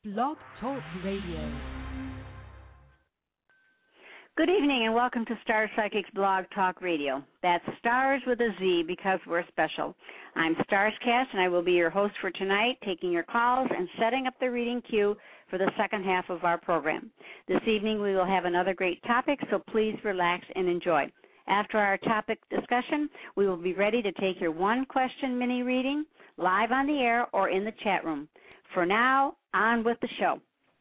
Blog Talk Radio. Good evening and welcome to Star Psychics Blog Talk Radio. That's Stars with a Z because we're special. I'm Starscast and I will be your host for tonight, taking your calls and setting up the reading queue for the second half of our program. This evening we will have another great topic, so please relax and enjoy. After our topic discussion, we will be ready to take your one-question mini reading live on the air or in the chat room. For now, on with the show.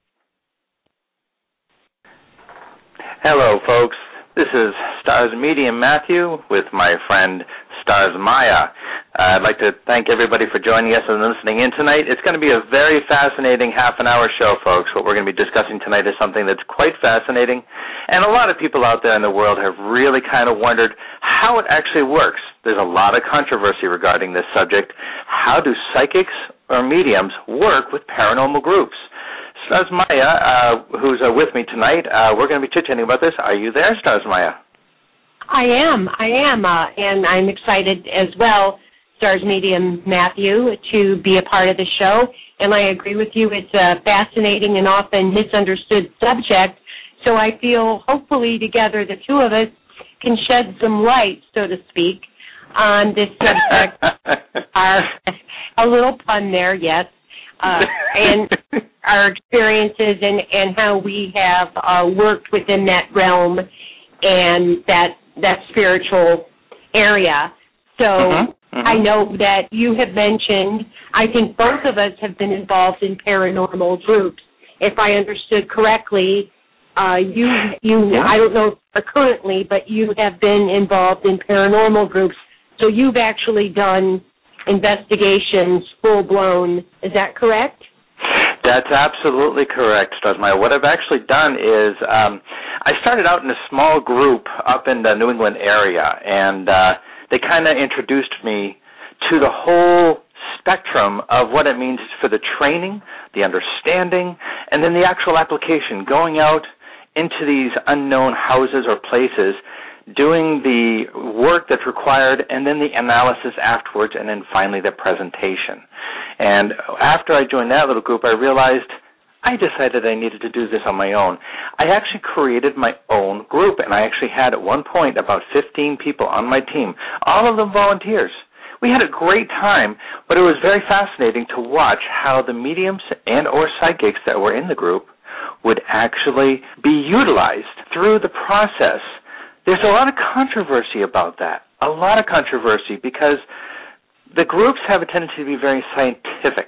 Hello, folks. This is Stars Medium Matthew with my friend Stars Maya. I'd like to thank everybody for joining us and listening in tonight. It's going to be a very fascinating half-an-hour show, folks. What we're going to be discussing tonight is something that's quite fascinating, and a lot of people out there in the world have really kind of wondered how it actually works. There's a lot of controversy regarding this subject. How do psychics or mediums work with paranormal groups? Stars Maya, who's with me tonight, we're going to be chit-chatting about this. Are you there, Stars Maya? I am, and I'm excited as well, Stars Medium Matthew, to be a part of the show. And I agree with you, it's a fascinating and often misunderstood subject, so I feel hopefully together the two of us can shed some light, so to speak, on this subject. A little pun there, yes. And our experiences and how we have worked within that realm and that spiritual area. So I know that you have mentioned, I think both of us have been involved in paranormal groups. If I understood correctly, I don't know currently, but you have been involved in paranormal groups. So you've actually done investigations full-blown. Is that correct? That's absolutely correct, Stars Maya. What I've actually done is I started out in a small group up in the New England area, and they kind of introduced me to the whole spectrum of what it means for the training, the understanding, and then the actual application, going out into these unknown houses or places, doing the work that's required, and then the analysis afterwards, and then finally the presentation. And after I joined that little group, I realized I decided I needed to do this on my own. I actually created my own group, and I actually had at one point about 15 people on my team, all of them volunteers. We had a great time, but it was very fascinating to watch how the mediums and or psychics that were in the group would actually be utilized through the process. There's a lot of controversy about that, a lot of controversy, because the groups have a tendency to be very scientific,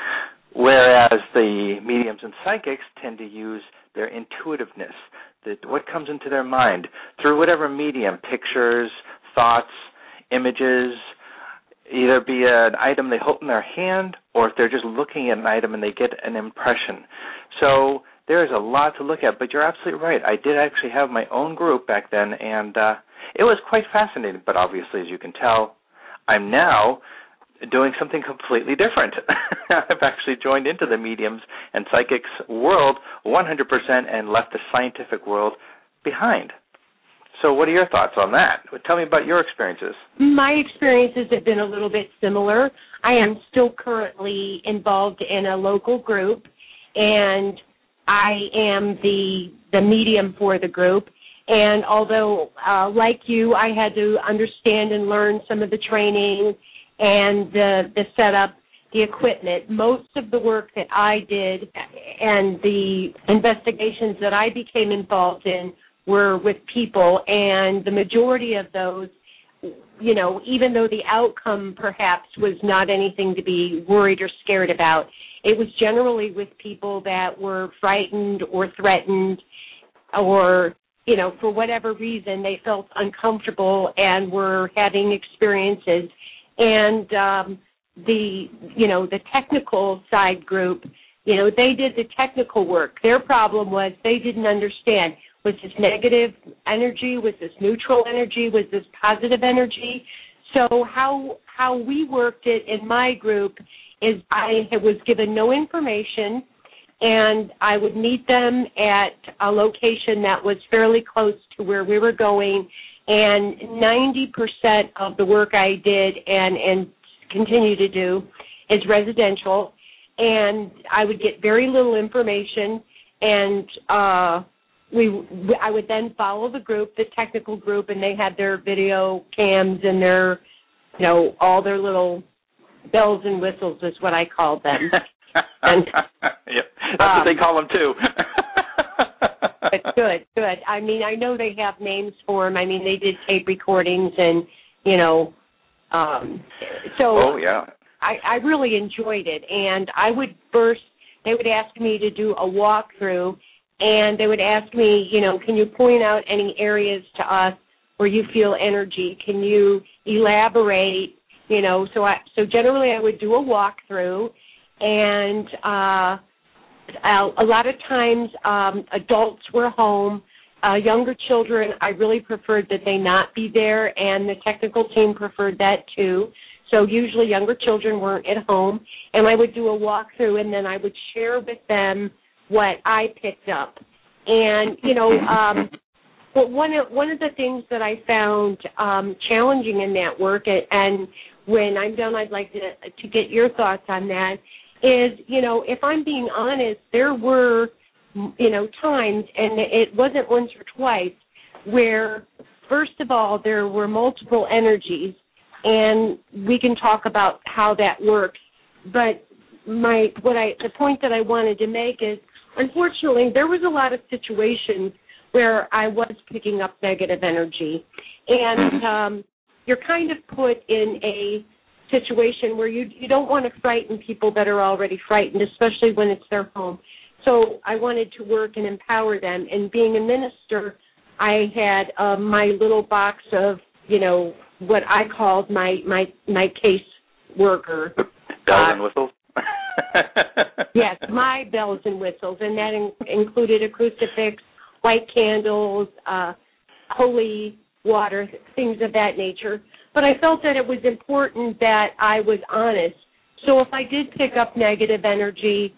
whereas the mediums and psychics tend to use their intuitiveness, what comes into their mind, through whatever medium, pictures, thoughts, images, either be an item they hold in their hand, or if they're just looking at an item and they get an impression. So there's a lot to look at, but you're absolutely right. I did actually have my own group back then, and it was quite fascinating. But obviously, as you can tell, I'm now doing something completely different. I've actually joined into the mediums and psychics world 100% and left the scientific world behind. So what are your thoughts on that? Tell me about your experiences. My experiences have been a little bit similar. I am still currently involved in a local group, and I am the medium for the group, and although, like you, I had to understand and learn some of the training and the setup, the equipment, most of the work that I did and the investigations that I became involved in were with people, and the majority of those, you know, even though the outcome perhaps was not anything to be worried or scared about, it was generally with people that were frightened or threatened or, you know, for whatever reason they felt uncomfortable and were having experiences. And the technical side group, you know, they did the technical work. Their problem was they didn't understand. Was this negative energy? Was this neutral energy? Was this positive energy? So how we worked it in my group is I was given no information, and I would meet them at a location that was fairly close to where we were going, and 90% of the work I did and continue to do is residential, and I would get very little information, and I would then follow the group, the technical group, and they had their video cams and their, all their little bells and whistles is what I called them. And, yep, that's what they call them too. Good. I mean, I know they have names for them. I mean, they did tape recordings and, so oh, yeah. I really enjoyed it. And they would ask me to do a walkthrough, and they would ask me, can you point out any areas to us where you feel energy? Can you elaborate? So generally I would do a walkthrough, and a lot of times adults were home. Younger children, I really preferred that they not be there, and the technical team preferred that too. So usually younger children weren't at home, and I would do a walkthrough, and then I would share with them what I picked up. And, but one of the things that I found challenging in that work, and when I'm done, I'd like to get your thoughts on that, is, if I'm being honest, there were, times, and it wasn't once or twice, where, first of all, there were multiple energies, and we can talk about how that works. But the point that I wanted to make is, unfortunately, there was a lot of situations where I was picking up negative energy, and you're kind of put in a situation where you don't want to frighten people that are already frightened, especially when it's their home. So I wanted to work and empower them. And being a minister, I had my little box of, what I called my case worker. Bells and whistles? Yes, my bells and whistles. And that included a crucifix, white candles, holy water, things of that nature. But I felt that it was important that I was honest. So if I did pick up negative energy,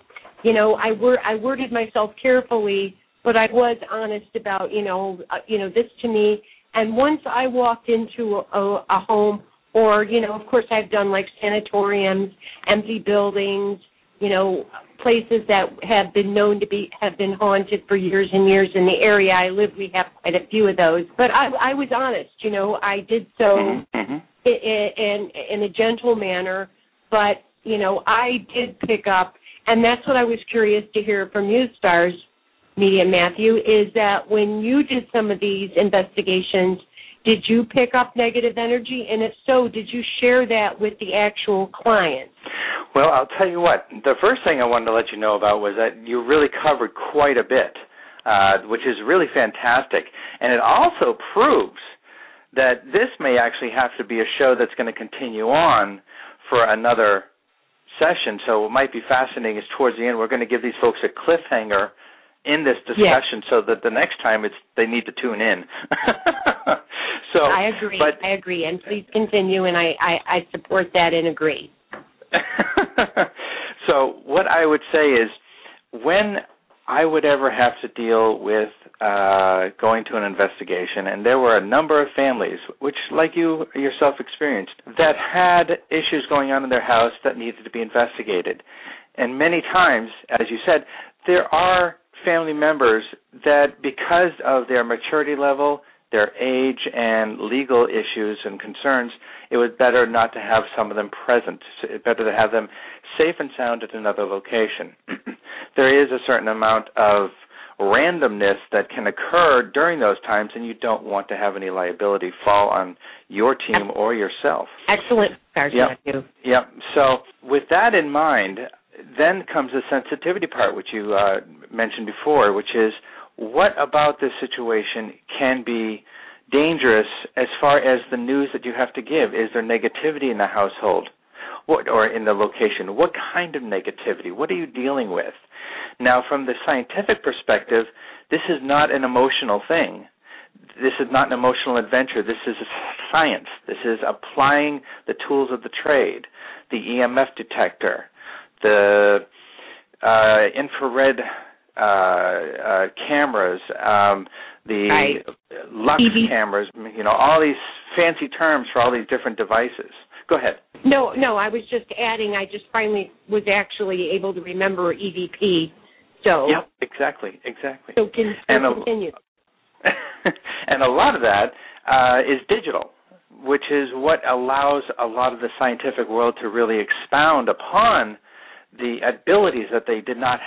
I worded myself carefully, but I was honest about, this to me. And once I walked into a home, or, of course I've done like sanatoriums, empty buildings, places that have been known to have been haunted for years and years. In the area I live, we have quite a few of those. But I was honest, I did so in a gentle manner, but, I did pick up, and that's what I was curious to hear from you, Stars Media Matthew, is that when you did some of these investigations, did you pick up negative energy? And if so, did you share that with the actual clients? Well, I'll tell you what. The first thing I wanted to let you know about was that you really covered quite a bit, which is really fantastic. And it also proves that this may actually have to be a show that's going to continue on for another session. So what might be fascinating is towards the end we're going to give these folks a cliffhanger in this discussion, so that the next time they need to tune in. So I agree, and please continue, and I support that and agree. So what I would say is, when I would ever have to deal with going to an investigation, and there were a number of families, which, like you yourself experienced, that had issues going on in their house that needed to be investigated. And many times, as you said, there are family members that, because of their maturity level, their age, and legal issues and concerns, it was better not to have some of them present. It's better to have them safe and sound at another location. There is a certain amount of randomness that can occur during those times, and you don't want to have any liability fall on your team or yourself. Excellent. Yep. So with that in mind, then comes the sensitivity part, which you mentioned before, which is, what about this situation can be dangerous as far as the news that you have to give? Is there negativity in the household or in the location? What kind of negativity? What are you dealing with? Now, from the scientific perspective, this is not an emotional thing. This is not an emotional adventure. This is science. This is applying the tools of the trade, the EMF detector, the infrared cameras, the Lux cameras, all these fancy terms for all these different devices, Go ahead. No, I was just adding, I just finally was actually able to remember EVP. So. Yep, exactly. So continue. And a lot of that is digital, which is what allows a lot of the scientific world to really expound upon the abilities that they did not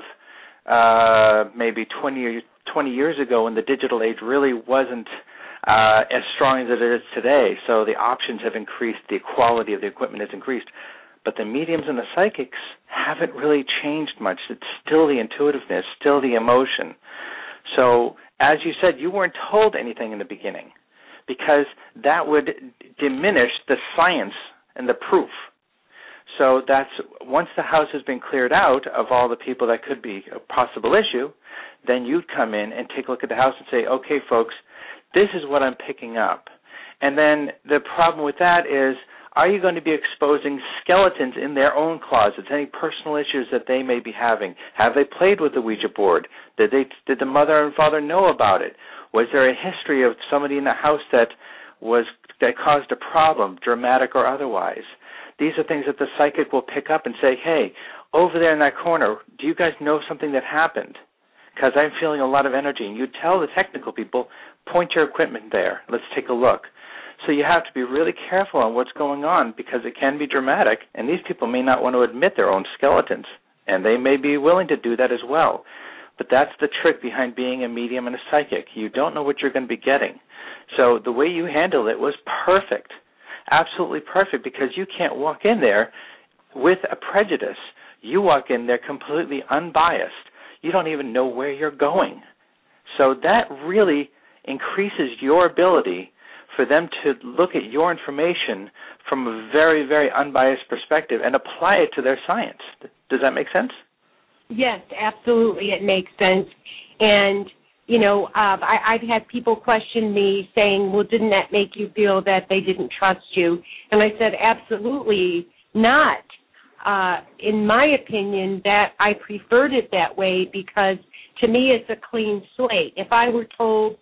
have maybe 20 years ago when the digital age really wasn't as strong as it is today. So the options have increased, the quality of the equipment has increased. But the mediums and the psychics haven't really changed much. It's still the intuitiveness, still the emotion. So as you said, you weren't told anything in the beginning because that would diminish the science and the proof. So that's once the house has been cleared out of all the people that could be a possible issue, then you'd come in and take a look at the house and say, okay, folks, this is what I'm picking up. And then the problem with that is, are you going to be exposing skeletons in their own closets, any personal issues that they may be having? Have they played with the Ouija board? Did the mother and father know about it? Was there a history of somebody in the house that caused a problem, dramatic or otherwise? These are things that the psychic will pick up and say, hey, over there in that corner, do you guys know something that happened? Because I'm feeling a lot of energy. And you tell the technical people, point your equipment there. Let's take a look. So you have to be really careful on what's going on because it can be dramatic, and these people may not want to admit their own skeletons, and they may be willing to do that as well. But that's the trick behind being a medium and a psychic. You don't know what you're going to be getting. So the way you handled it was perfect, absolutely perfect, because you can't walk in there with a prejudice. You walk in there completely unbiased. You don't even know where you're going. So that really increases your ability for them to look at your information from a very, very unbiased perspective and apply it to their science. Does that make sense? Yes, absolutely. It makes sense. And, you know, I've had people question me saying, well, didn't that make you feel that they didn't trust you? And I said, absolutely not. In my opinion, that I preferred it that way because to me it's a clean slate. If I were told,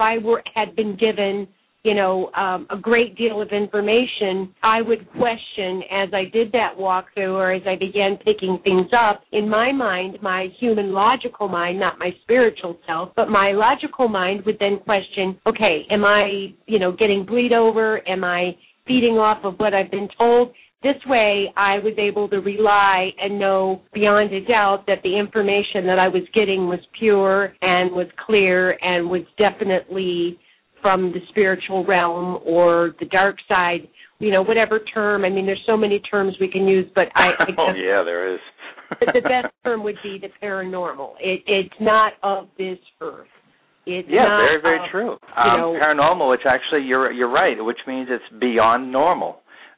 had been given, you know, a great deal of information, I would question as I did that walkthrough or as I began picking things up. In my mind, my human logical mind, not my spiritual self, but my logical mind would then question, okay, am I, you know, getting bleed over? Am I feeding off of what I've been told? This way, I was able to rely and know beyond a doubt that the information that I was getting was pure and was clear and was definitely from the spiritual realm or the dark side, you know, whatever term. I mean, there's so many terms we can use, but I guess yeah, there is. the best term would be the paranormal. It's not of this earth. It's not very, very true. Paranormal, which actually you're right, which means it's beyond normal.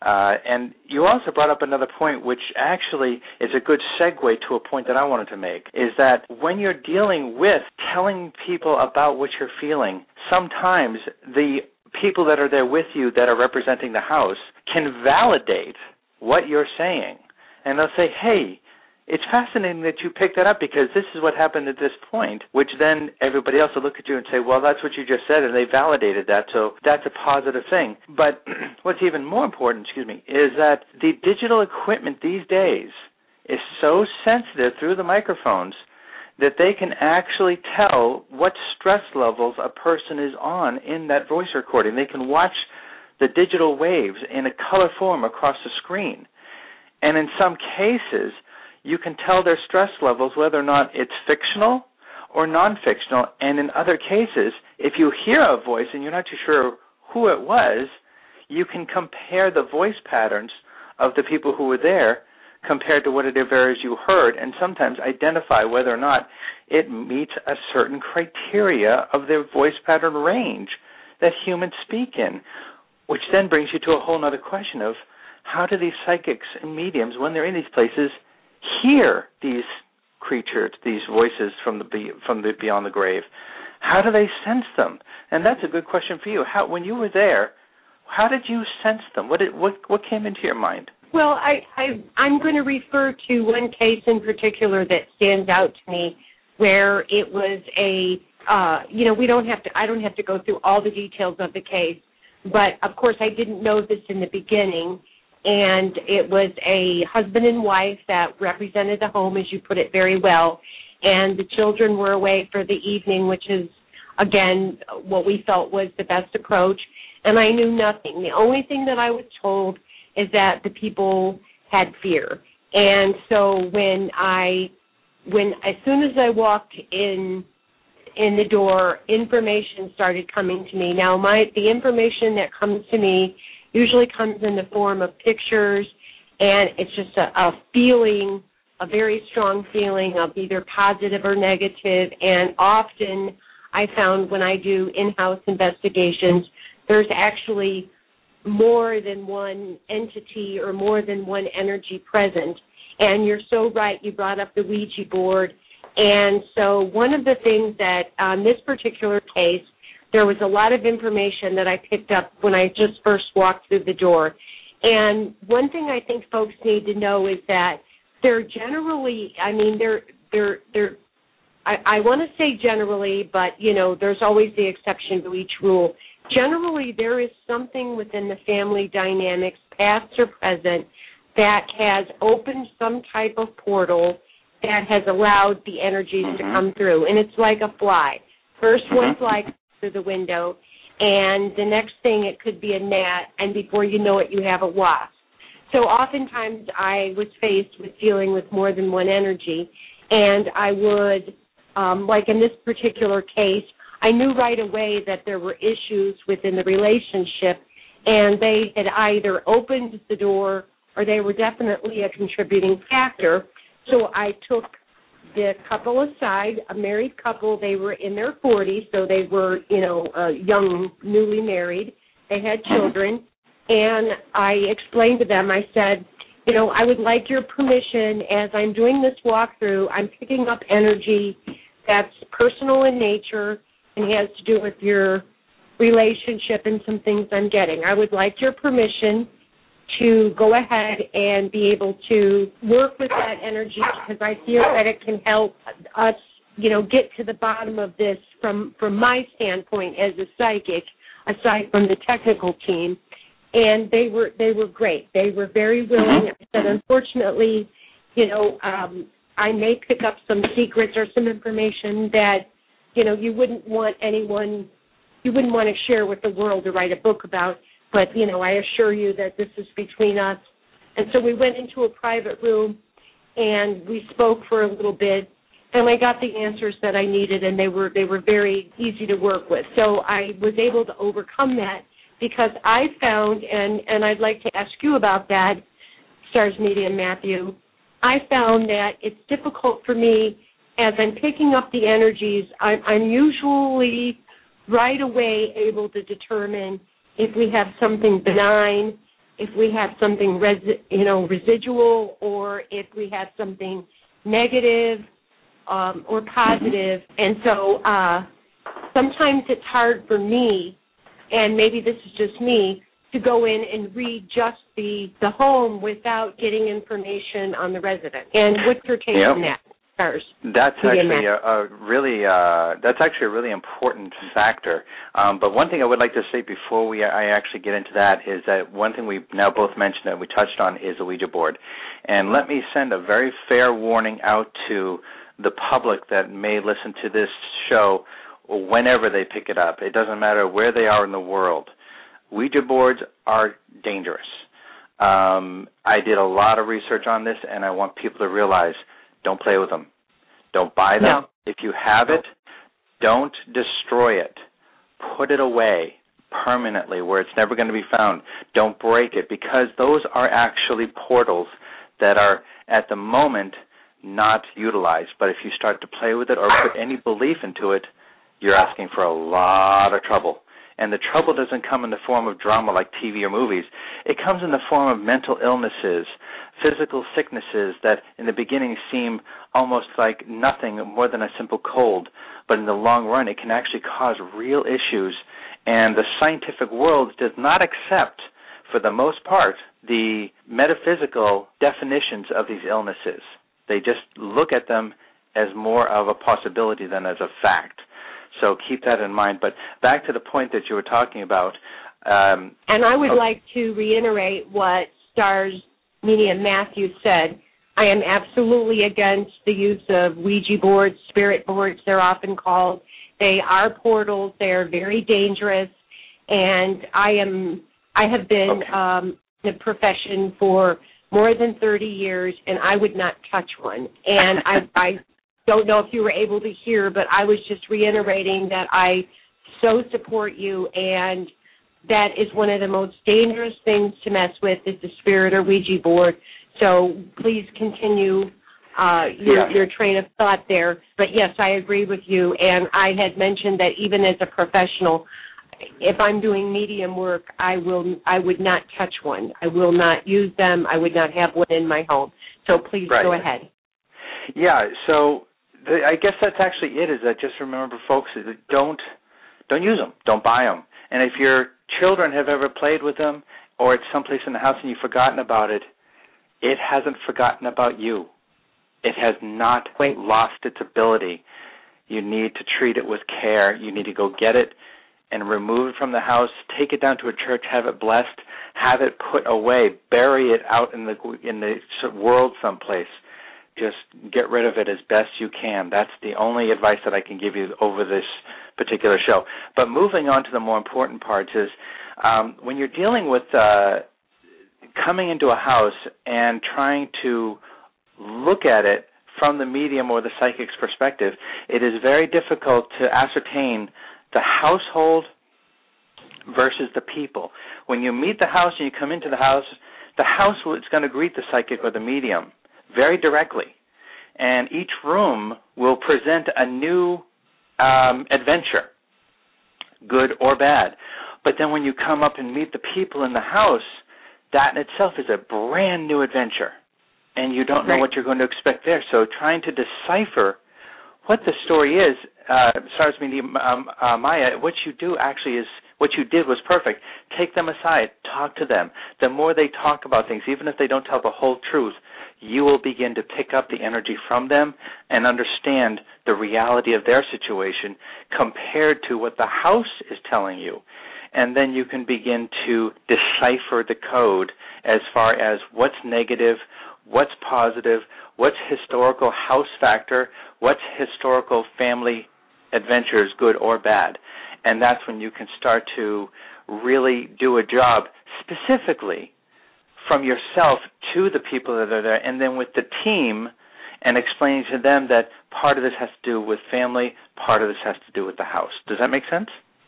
And you also brought up another point, which actually is a good segue to a point that I wanted to make, is that when you're dealing with telling people about what you're feeling, sometimes the people that are there with you that are representing the house can validate what you're saying. And they'll say, hey, it's fascinating that you picked that up because this is what happened at this point, which then everybody else will look at you and say, well, that's what you just said, and they validated that, so that's a positive thing. But what's even more important, is that the digital equipment these days is so sensitive through the microphones that they can actually tell what stress levels a person is on in that voice recording. They can watch the digital waves in a color form across the screen. And in some cases, you can tell their stress levels whether or not it's fictional or non-fictional. And in other cases, if you hear a voice and you're not too sure who it was, you can compare the voice patterns of the people who were there compared to whatever you heard, and sometimes identify whether or not it meets a certain criteria of their voice pattern range that humans speak in, which then brings you to a whole other question of how do these psychics and mediums, when they're in these places, hear these creatures, these voices from the beyond the grave? How do they sense them? And that's a good question for you. When you were there, how did you sense them? What came into your mind? Well, I'm going to refer to one case in particular that stands out to me, where it was I don't have to go through all the details of the case, but of course I didn't know this in the beginning. and it was a husband and wife that represented the home, as you put it very well, and the children were away for the evening, which is, again, what we felt was the best approach, and I knew nothing. The only thing that I was told is that the people had fear. And so as soon as I walked in the door, information started coming to me. Now, the information that comes to me usually comes in the form of pictures, and it's just a feeling, a very strong feeling of either positive or negative. And often I found when I do in-house investigations, there's actually more than one entity or more than one energy present. And you're so right, you brought up the Ouija board. And so one of the things that on this particular case, there was a lot of information that I picked up when I just first walked through the door. And one thing I think folks need to know is that they're generally, I want to say generally, but, there's always the exception to each rule. Generally, there is something within the family dynamics, past or present, that has opened some type of portal that has allowed the energies to come through. And it's like a fly. First one fly comes through the window, and the next thing it could be a gnat, and before you know it, you have a wasp. So oftentimes I was faced with dealing with more than one energy, and I would, like in this particular case, I knew right away that there were issues within the relationship, and they had either opened the door or they were definitely a contributing factor. So I took the couple aside, a married couple. They were in their 40s, so they were, young, newly married. They had children, and I explained to them, I said, I would like your permission as I'm doing this walkthrough. I'm picking up energy that's personal in nature and has to do with your relationship and some things I'm getting. I would like your permission to go ahead and be able to work with that energy because I feel that it can help us, get to the bottom of this from my standpoint as a psychic, aside from the technical team. And they were great. They were very willing. I said, unfortunately, I may pick up some secrets or some information that, you wouldn't want to share with the world to write a book about. But, I assure you that this is between us. And so we went into a private room, and we spoke for a little bit, and I got the answers that I needed, and they were very easy to work with. So I was able to overcome that because I found, and I'd like to ask you about that, Stars Medium Matthew, I found that it's difficult for me as I'm picking up the energies. I'm usually right away able to determine if we have something benign, if we have something residual, or if we have something negative or positive. And so sometimes it's hard for me, and maybe this is just me, to go in and read just the home without getting information on the resident. And what's your take on that? That's actually a really important factor. But one thing I would like to say before I actually get into that is that one thing we've now both mentioned and we touched on is the Ouija board. And let me send a very fair warning out to the public that may listen to this show whenever they pick it up. It doesn't matter where they are in the world. Ouija boards are dangerous. I did a lot of research on this, and I want people to realize, don't play with them. Don't buy them. No. If you have it, don't destroy it. Put it away permanently where it's never going to be found. Don't break it, because those are actually portals that are, at the moment, not utilized. But if you start to play with it or put any belief into it, you're asking for a lot of trouble. And the trouble doesn't come in the form of drama like TV or movies. It comes in the form of mental illnesses, physical sicknesses that in the beginning seem almost like nothing more than a simple cold. But in the long run, it can actually cause real issues. And the scientific world does not accept, for the most part, the metaphysical definitions of these illnesses. They just look at them as more of a possibility than as a fact. So keep that in mind. But back to the point that you were talking about. And I would like to reiterate what Stars Medium Matthew said, I am absolutely against the use of Ouija boards, spirit boards, they're often called. They are portals. They are very dangerous. And I have been in the profession for more than 30 years, and I would not touch one. And I don't know if you were able to hear, but I was just reiterating that I so support you, and that is one of the most dangerous things to mess with is the spirit or Ouija board. So please continue your train of thought there. But, yes, I agree with you, and I had mentioned that even as a professional, if I'm doing medium work, I would not touch one. I will not use them. I would not have one in my home. So please go ahead. Yeah, so I guess that's actually it, is that just remember, folks, don't use them. Don't buy them. And if your children have ever played with them or it's someplace in the house and you've forgotten about it, it hasn't forgotten about you. It has not lost its ability. You need to treat it with care. You need to go get it and remove it from the house, take it down to a church, have it blessed, have it put away, bury it out in the world someplace. Just get rid of it as best you can. That's the only advice that I can give you over this particular show. But moving on to the more important parts is when you're dealing with coming into a house and trying to look at it from the medium or the psychic's perspective, it is very difficult to ascertain the household versus the people. When you meet the house and you come into the house is going to greet the psychic or the medium very directly. And each room will present a new adventure, good or bad. But then when you come up and meet the people in the house, that in itself is a brand new adventure. And you don't know what you're going to expect there. So trying to decipher what the story is, Stars Medium Maya, what you do actually is, what you did was perfect. Take them aside, talk to them. The more they talk about things, even if they don't tell the whole truth, you will begin to pick up the energy from them and understand the reality of their situation compared to what the house is telling you. And then you can begin to decipher the code as far as what's negative, what's positive, what's historical house factor, what's historical family adventures, good or bad. And that's when you can start to really do a job specifically from yourself to the people that are there, and then with the team, and explaining to them that part of this has to do with family, part of this has to do with the house. Does that make sense?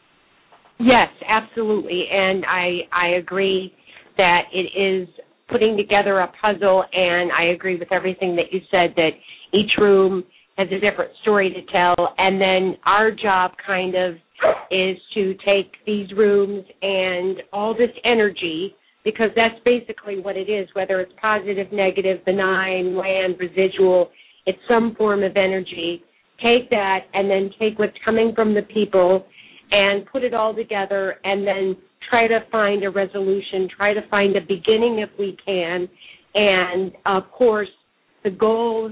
Yes, absolutely. And I agree that it is putting together a puzzle, and I agree with everything that you said, that each room has a different story to tell, and then our job kind of is to take these rooms and all this energy, because that's basically what it is, whether it's positive, negative, benign, land, residual, it's some form of energy. Take that and then take what's coming from the people and put it all together and then try to find a resolution, try to find a beginning if we can. And, of course, the goal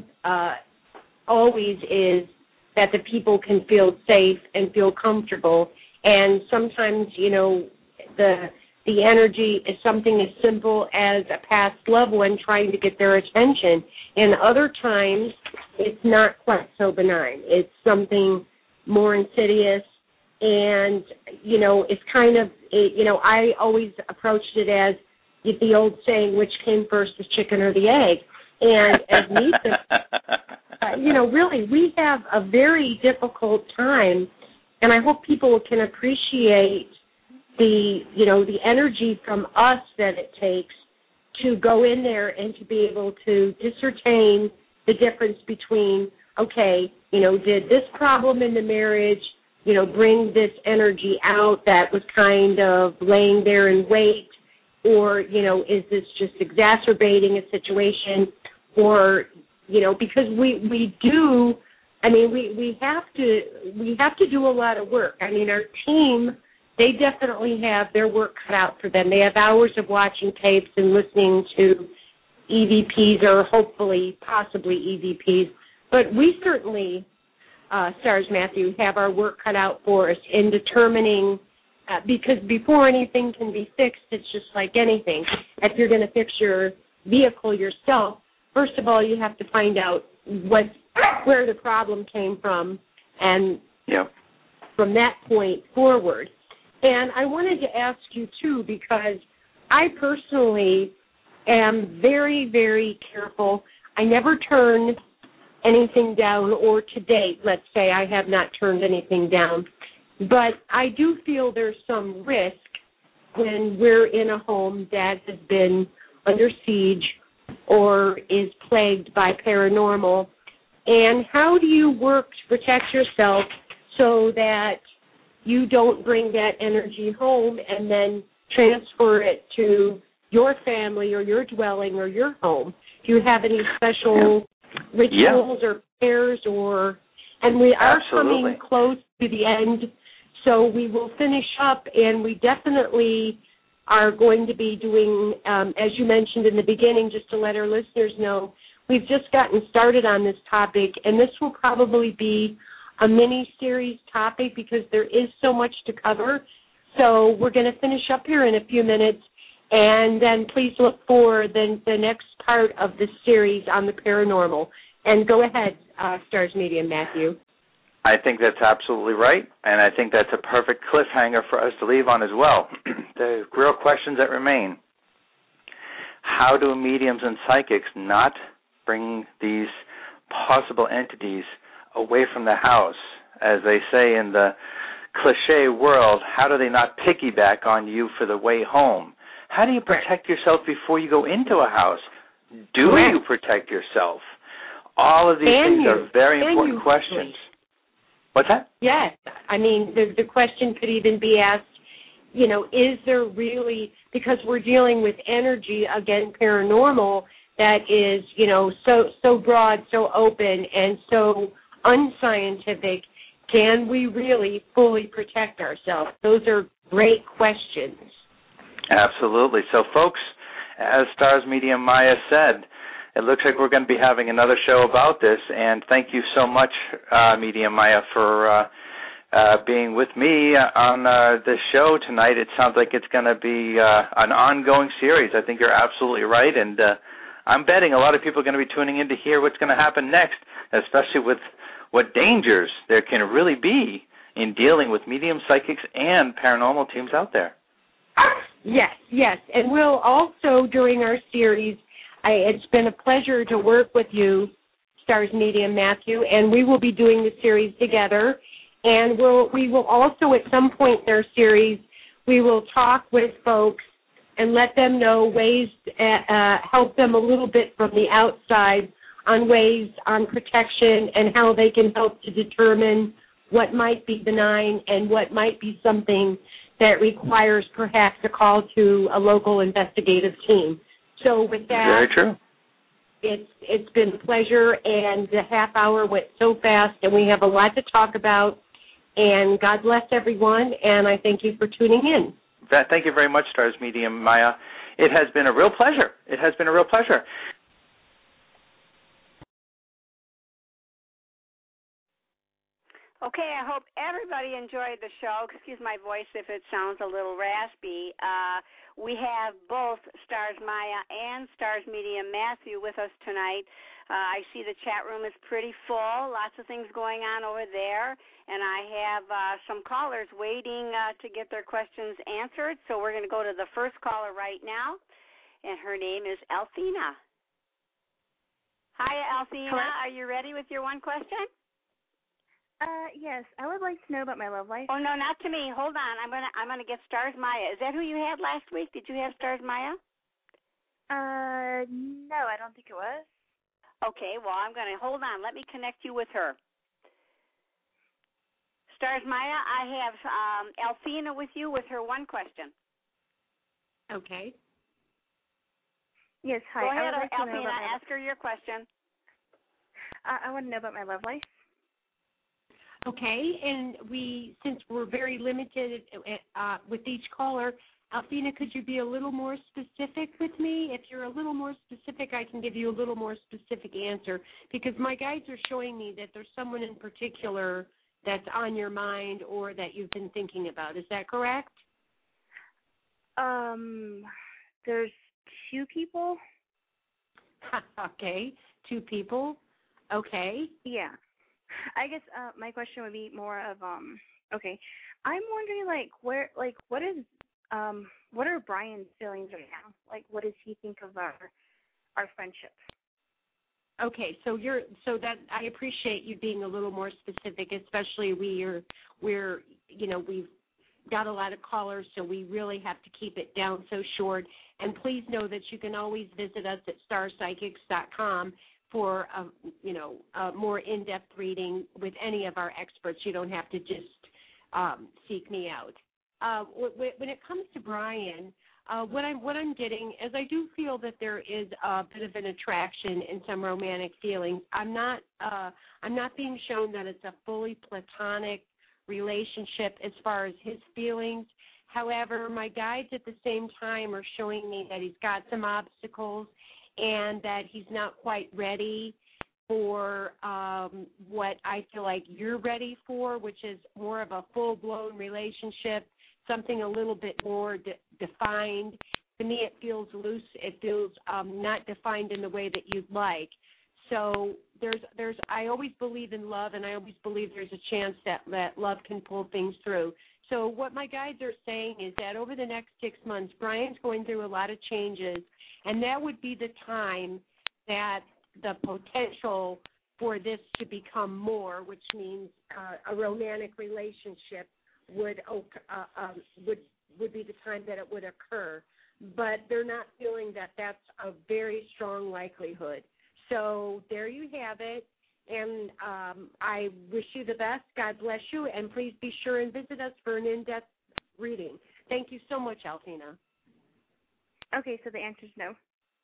always is that the people can feel safe and feel comfortable. And sometimes, you know, the energy is something as simple as a past loved one trying to get their attention. And other times, it's not quite so benign. It's something more insidious. And, you know, it's kind of, I always approached it as the old saying, which came first, the chicken or the egg? And as Nisa, really, we have a very difficult time, and I hope people can appreciate the energy from us that it takes to go in there and to be able to discern the difference between, okay, did this problem in the marriage, bring this energy out that was kind of laying there in wait, or, is this just exacerbating a situation, or, because we have to do a lot of work. I mean, our team, they definitely have their work cut out for them. They have hours of watching tapes and listening to EVPs or hopefully, possibly EVPs. But we certainly, Stars Matthew, have our work cut out for us in determining because before anything can be fixed, it's just like anything. If you're going to fix your vehicle yourself, first of all, you have to find out where the problem came from, and from that point forward. And I wanted to ask you, too, because I personally am very, very careful. I never turn anything down, or to date, let's say, I have not turned anything down. But I do feel there's some risk when we're in a home that has been under siege or is plagued by paranormal. And how do you work to protect yourself so that you don't bring that energy home and then transfer it to your family or your dwelling or your home? Do you have any special rituals or prayers? And we are coming close to the end, so we will finish up, and we definitely are going to be doing, as you mentioned in the beginning, just to let our listeners know, we've just gotten started on this topic, and this will probably be a mini-series topic because there is so much to cover. So we're going to finish up here in a few minutes, and then please look for the next part of this series on the paranormal. And go ahead, Stars Medium, Matthew. I think that's absolutely right, and I think that's a perfect cliffhanger for us to leave on as well. The real questions that remain: how do mediums and psychics not bring these possible entities away from the house? As they say in the cliche world, how do they not piggyback on you for the way home? How do you protect yourself before you go into a house? Do you protect yourself? All of these things are very important questions. What's that? Yes. I mean, the question could even be asked, is there really, because we're dealing with energy, again, paranormal, that is, so broad, so open, and so unscientific, can we really fully protect ourselves? Those are great questions. Absolutely. So, folks, as Stars Medium Maya said, it looks like we're going to be having another show about this, and thank you so much, Medium Maya, for being with me on this show tonight. It sounds like it's going to be an ongoing series. I think you're absolutely right, and I'm betting a lot of people are going to be tuning in to hear what's going to happen next, especially with what dangers there can really be in dealing with medium, psychics, and paranormal teams out there. Yes, and we'll also, during our series, it's been a pleasure to work with you, Stars Medium Matthew, and we will be doing the series together. And we will also, at some point in our series, we will talk with folks and let them know ways, help them a little bit from the outside on ways on protection and how they can help to determine what might be benign and what might be something that requires perhaps a call to a local investigative team. So with that, very true. It's been a pleasure, and the half hour went so fast, and we have a lot to talk about. And God bless everyone, and I thank you for tuning in. Thank you very much, Stars Medium Maya. It has been a real pleasure. Okay, I hope everybody enjoyed the show. Excuse my voice if it sounds a little raspy. We have both Stars Maya and Stars Medium Matthew with us tonight. I see the chat room is pretty full, lots of things going on over there, and I have some callers waiting to get their questions answered. So we're going to go to the first caller right now, and her name is Althena. Hi, Althena. Hello? Are you ready with your one question? Yes, I would like to know about my love life. Oh no, not to me. Hold on. I'm gonna get Stars Maya. Is that who you had last week? Did you have Stars Maya? No, I don't think it was. Okay, well I'm gonna hold on. Let me connect you with her. Stars Maya, I have Althena with you with her one question. Okay. Yes, hi. Go ahead, like Althena. Ask her your question. I want to know about my love life. Okay, and since we're very limited with each caller, Althena, could you be a little more specific with me? If you're a little more specific, I can give you a little more specific answer, because my guides are showing me that there's someone in particular that's on your mind or that you've been thinking about. Is that correct? There's 2 people. Okay, 2 people. Okay. Yeah. I guess my question would be more of okay. I'm wondering what are Brian's feelings right now? Like, what does he think of our friendship? Okay, so that I appreciate you being a little more specific, especially we've got a lot of callers, so we really have to keep it down so short. And please know that you can always visit us at starpsychics.com for a more in-depth reading with any of our experts. You don't have to just seek me out. When it comes to Brian, what I'm getting is I do feel that there is a bit of an attraction and some romantic feelings. I'm not being shown that it's a fully platonic relationship as far as his feelings. However, my guides at the same time are showing me that he's got some obstacles and that he's not quite ready for what I feel like you're ready for, which is more of a full-blown relationship, something a little bit more defined. To me, it feels loose. It feels not defined in the way that you'd like. So I always believe in love, and I always believe there's a chance that love can pull things through. So what my guides are saying is that over the next 6 months, Brian's going through a lot of changes, and that would be the time that the potential for this to become more, which means a romantic relationship, would be the time that it would occur. But they're not feeling that that's a very strong likelihood. So there you have it, and I wish you the best. God bless you, and please be sure and visit us for an in-depth reading. Thank you so much, Alfina. Okay, so the answer is no.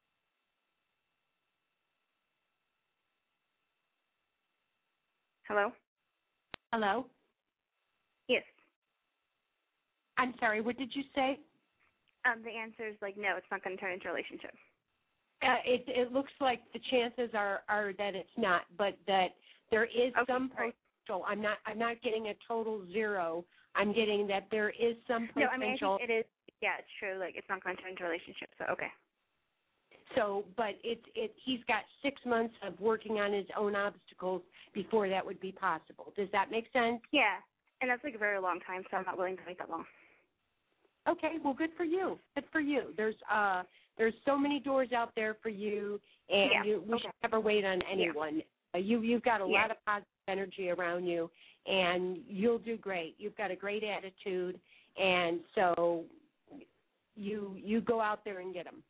Hello? Hello? Yes. I'm sorry, what did you say? The answer is no, it's not going to turn into a relationship. It looks like the chances are that it's not, but that there is some potential. I'm not getting a total 0. I'm getting that there is some potential. No, I mean, I think it is. Yeah, it's true. It's not going to turn into a relationship. So okay. So, but he's got 6 months of working on his own obstacles before that would be possible. Does that make sense? Yeah, and that's a very long time, so I'm not willing to wait that long. Okay, well, good for you. Good for you. There's so many doors out there for you, and we should never wait on anyone. Yeah. You've got a lot of positive energy around you, and you'll do great. You've got a great attitude, and so you go out there and get them.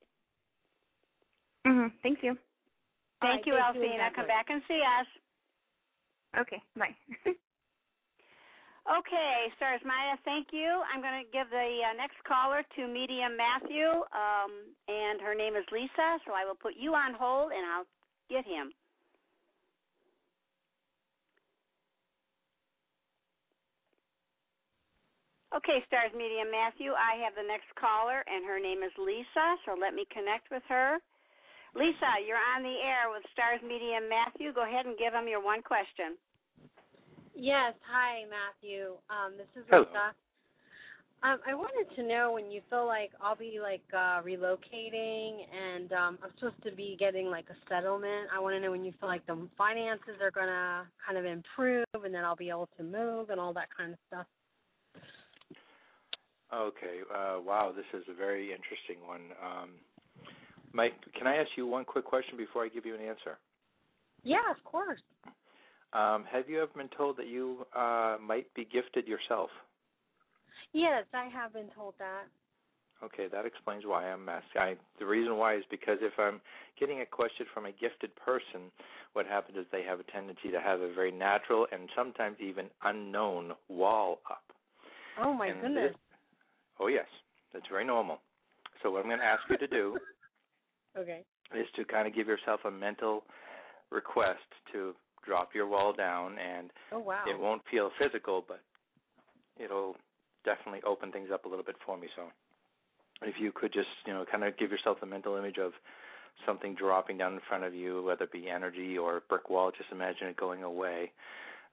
Thank you. Thank you, Alfina. Come back and see us. Okay, bye. Okay, Stars Maya, thank you. I'm going to give the next caller to Medium Matthew, and her name is Lisa, so I will put you on hold, and I'll get him. Okay, Stars Medium Matthew, I have the next caller, and her name is Lisa, so let me connect with her. Lisa, you're on the air with Stars Medium Matthew. Go ahead and give him your one question. Yes, hi, Matthew. This is Hello. Lisa. I wanted to know when you feel like I'll be relocating and I'm supposed to be getting a settlement. I want to know when you feel like the finances are going to kind of improve and then I'll be able to move and all that kind of stuff. Okay. Wow, this is a very interesting one. Mike, can I ask you one quick question before I give you an answer? Yeah, of course. Have you ever been told that you might be gifted yourself? Yes, I have been told that. Okay, that explains why I'm asking. The reason why is because if I'm getting a question from a gifted person, what happens is they have a tendency to have a very natural and sometimes even unknown wall up. Oh, my goodness. Oh, yes. That's very normal. So what I'm going to ask you to do is to kind of give yourself a mental request to drop your wall down, and it won't feel physical, but it'll definitely open things up a little bit for me. So if you could just, kind of give yourself the mental image of something dropping down in front of you, whether it be energy or a brick wall, just imagine it going away,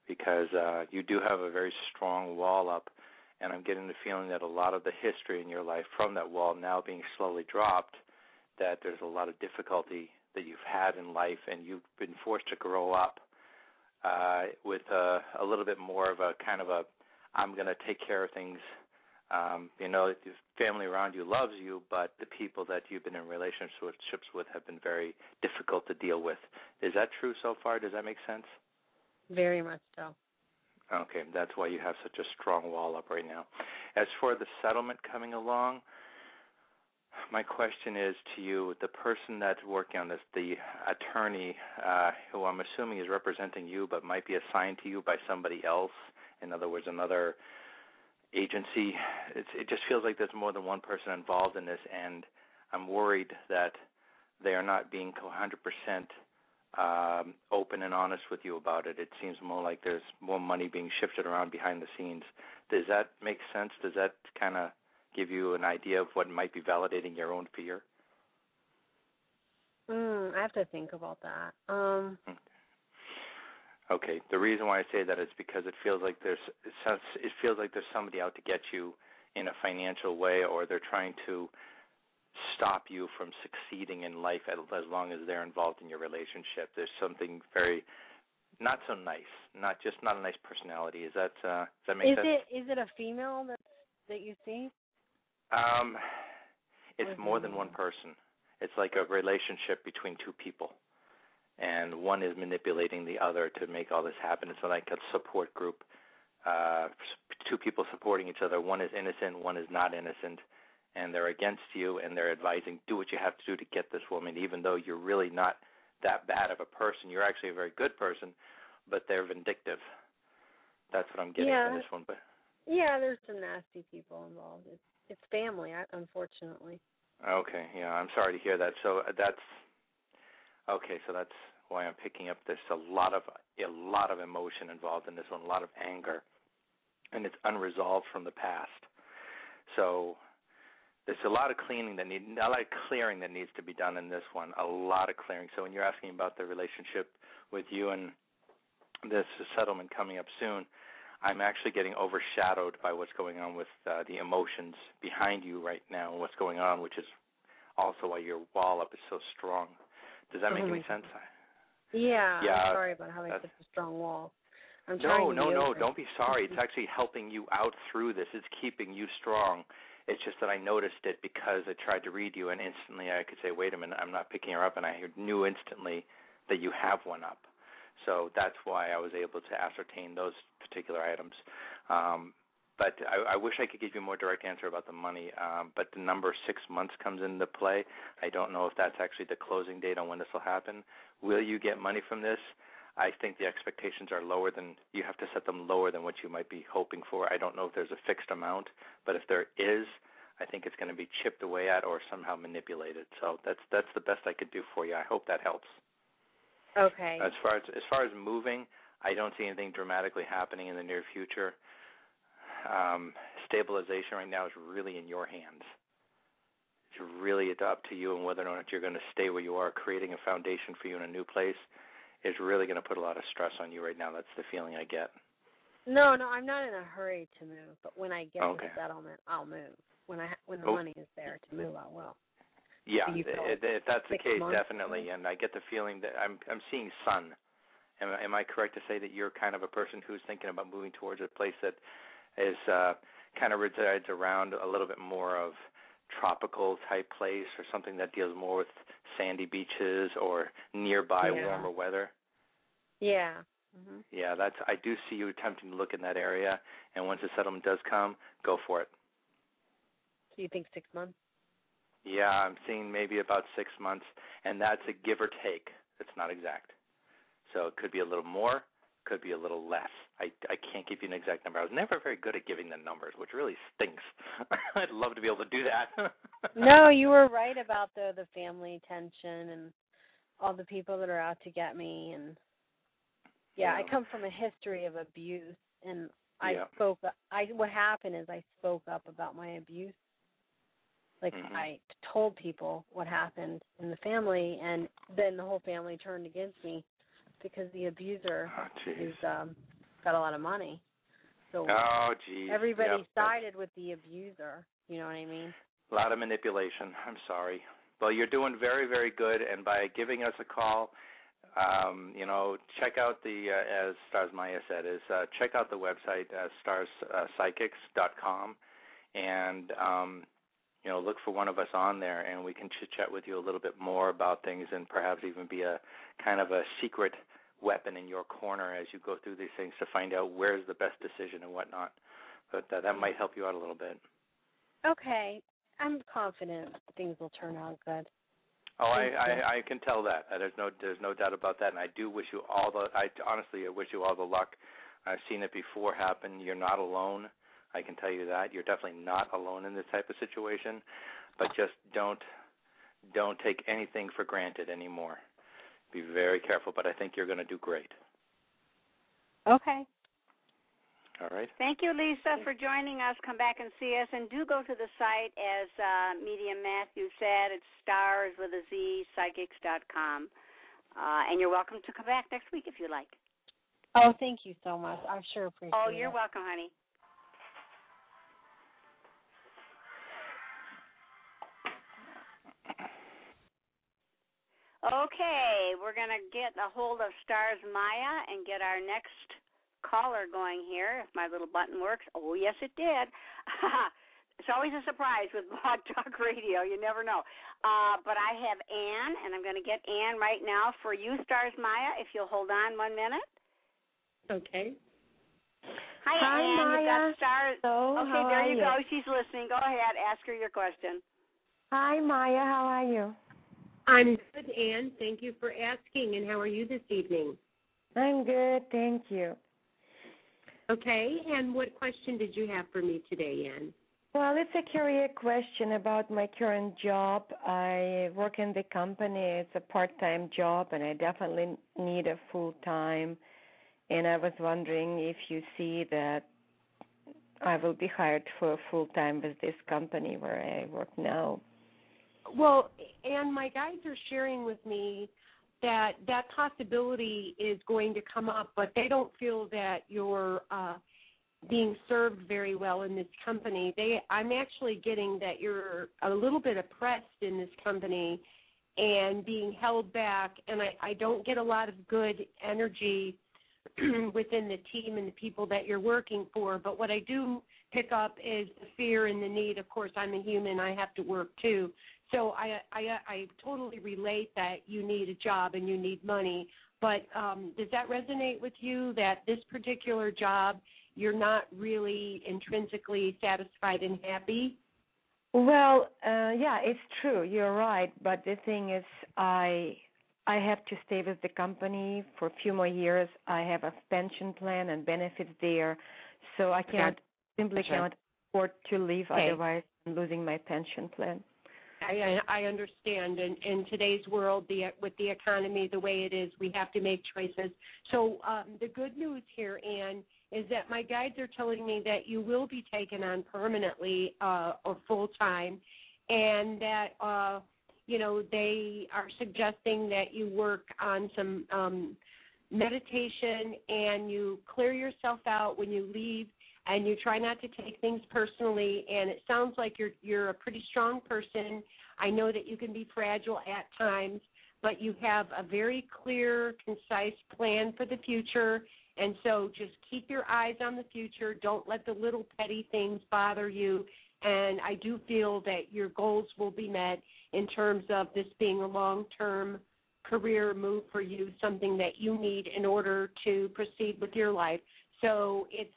because you do have a very strong wall up, and I'm getting the feeling that a lot of the history in your life from that wall now being slowly dropped, that there's a lot of difficulty that you've had in life, and you've been forced to grow up with a little bit more of a kind of a, I'm going to take care of things. The family around you loves you, but the people that you've been in relationships with have been very difficult to deal with. Is that true so far? Does that make sense? Very much so. Okay, that's why you have such a strong wall up right now. As for the settlement coming along, my question is to you, the person that's working on this, the attorney, who I'm assuming is representing you but might be assigned to you by somebody else, in other words, another agency, it just feels like there's more than one person involved in this, and I'm worried that they are not being 100% open and honest with you about it. It seems more like there's more money being shifted around behind the scenes. Does that make sense? Does that kind of give you an idea of what might be validating your own fear? I have to think about that. Okay. The reason why I say that is because it feels like there's somebody out to get you in a financial way, or they're trying to stop you from succeeding in life as long as they're involved in your relationship. There's something very not so nice, not a nice personality. Does that make sense? Is it a female that you see? It's more than one person. It's like a relationship between two people, and one is manipulating the other to make all this happen. It's like a support group, two people supporting each other. One is innocent, one is not innocent, and they're against you, and they're advising, do what you have to do to get this woman, even though you're really not that bad of a person. You're actually a very good person, but they're vindictive. That's what I'm getting from this one. But yeah, there's some nasty people involved. It's family, unfortunately. Okay, yeah, I'm sorry to hear that. So that's why I'm picking up this. A lot of emotion involved in this one, a lot of anger, and it's unresolved from the past. So there's a lot of clearing that needs to be done in this one. A lot of clearing. So when you're asking about the relationship with you and this settlement coming up soon, I'm actually getting overshadowed by what's going on with the emotions behind you right now, and what's going on, which is also why your wall up is so strong. Does that make any sense? Yeah. I'm sorry about having such a strong wall. No, don't be sorry. It's actually helping you out through this. It's keeping you strong. It's just that I noticed it because I tried to read you, and instantly I could say, wait a minute, I'm not picking her up, and I knew instantly that you have one up. So that's why I was able to ascertain those particular items. But I wish I could give you a more direct answer about the money, but the number 6 months comes into play. I don't know if that's actually the closing date on when this will happen. Will you get money from this? I think the expectations are lower than, you have to set them lower than what you might be hoping for. I don't know if there's a fixed amount, but if there is, I think it's going to be chipped away at or somehow manipulated. So that's the best I could do for you. I hope that helps. Okay. As far as moving, I don't see anything dramatically happening in the near future. Stabilization right now is really in your hands. It's really up to you and whether or not you're going to stay where you are. Creating a foundation for you in a new place is really going to put a lot of stress on you right now. That's the feeling I get. No, I'm not in a hurry to move, but when I get the settlement, I'll move. When the money is there to move, I will. Yeah, if that's the case, definitely. And I get the feeling that I'm seeing sun. Am I correct to say that you're kind of a person who's thinking about moving towards a place that is kind of resides around a little bit more of tropical type place, or something that deals more with sandy beaches or nearby warmer weather? Yeah. Mm-hmm. Yeah, I do see you attempting to look in that area, and once the settlement does come, go for it. So you think 6 months? Yeah, I'm seeing maybe about 6 months, and that's a give or take. It's not exact. So it could be a little more, could be a little less. I can't give you an exact number. I was never very good at giving the numbers, which really stinks. I'd love to be able to do that. No, you were right about the family tension and all the people that are out to get me. And I come from a history of abuse, and what happened is I spoke up about my abuse. Like, I told people what happened in the family, and then the whole family turned against me because the abuser is got a lot of money. So oh, geez. everybody sided with the abuser. You know what I mean? A lot of manipulation. I'm sorry. Well, you're doing very, very good, and by giving us a call, check out as Stars Maya said, check out the website, starspsychics.com, and, look for one of us on there, and we can chit-chat with you a little bit more about things and perhaps even be a kind of a secret weapon in your corner as you go through these things to find out where's the best decision and whatnot. But that might help you out a little bit. Okay. I'm confident things will turn out good. Oh, I can tell that. There's no doubt about that, and I do wish you all I wish you all the luck. I've seen it before happen. You're not alone. I can tell you that. You're definitely not alone in this type of situation, but just don't take anything for granted anymore. Be very careful, but I think you're going to do great. Okay. All right. Thank you, Lisa, for joining us. Come back and see us, and do go to the site, as Medium Matthew said. It's starspsychics.com, and you're welcome to come back next week if you like. Oh, thank you so much. I sure appreciate it. Oh, you're welcome, honey. Okay, we're going to get a hold of Stars Maya and get our next caller going here, if my little button works. Oh, yes, it did. It's always a surprise with Blog Talk Radio. You never know. But I have Ann, and I'm going to get Ann right now for you, Stars Maya, if you'll hold on 1 minute. Okay. Hi, Ann. Maya. You've got Stars. So, okay, there you go. She's listening. Go ahead. Ask her your question. Hi, Maya. How are you? I'm good, Ann. Thank you for asking. And how are you this evening? I'm good, thank you. Okay, and what question did you have for me today, Ann? Well, it's a career question about my current job. I work in the company. It's a part-time job, and I definitely need a full-time. And I was wondering if you see that I will be hired for full-time with this company where I work now. Well, and my guides are sharing with me that possibility is going to come up, but they don't feel that you're being served very well in this company. I'm actually getting that you're a little bit oppressed in this company and being held back, and I don't get a lot of good energy within the team and the people that you're working for. But what I do pick up is the fear and the need. Of course, I'm a human. I have to work too. So I totally relate that you need a job and you need money. But does that resonate with you, that this particular job, you're not really intrinsically satisfied and happy? Well, yeah, it's true. You're right. But the thing is, I have to stay with the company for a few more years. I have a pension plan and benefits there, so I cannot afford to leave. Okay. Otherwise I'm losing my pension plan. I understand. And in today's world, with the economy the way it is, we have to make choices. So the good news here, Ann, is that my guides are telling me that you will be taken on permanently or full-time, and that they are suggesting that you work on some meditation and you clear yourself out when you leave, and you try not to take things personally. And it sounds like you're a pretty strong person. I know that you can be fragile at times, but you have a very clear, concise plan for the future. And so just keep your eyes on the future. Don't let the little petty things bother you. And I do feel that your goals will be met in terms of this being a long-term career move for you, something that you need in order to proceed with your life. So it's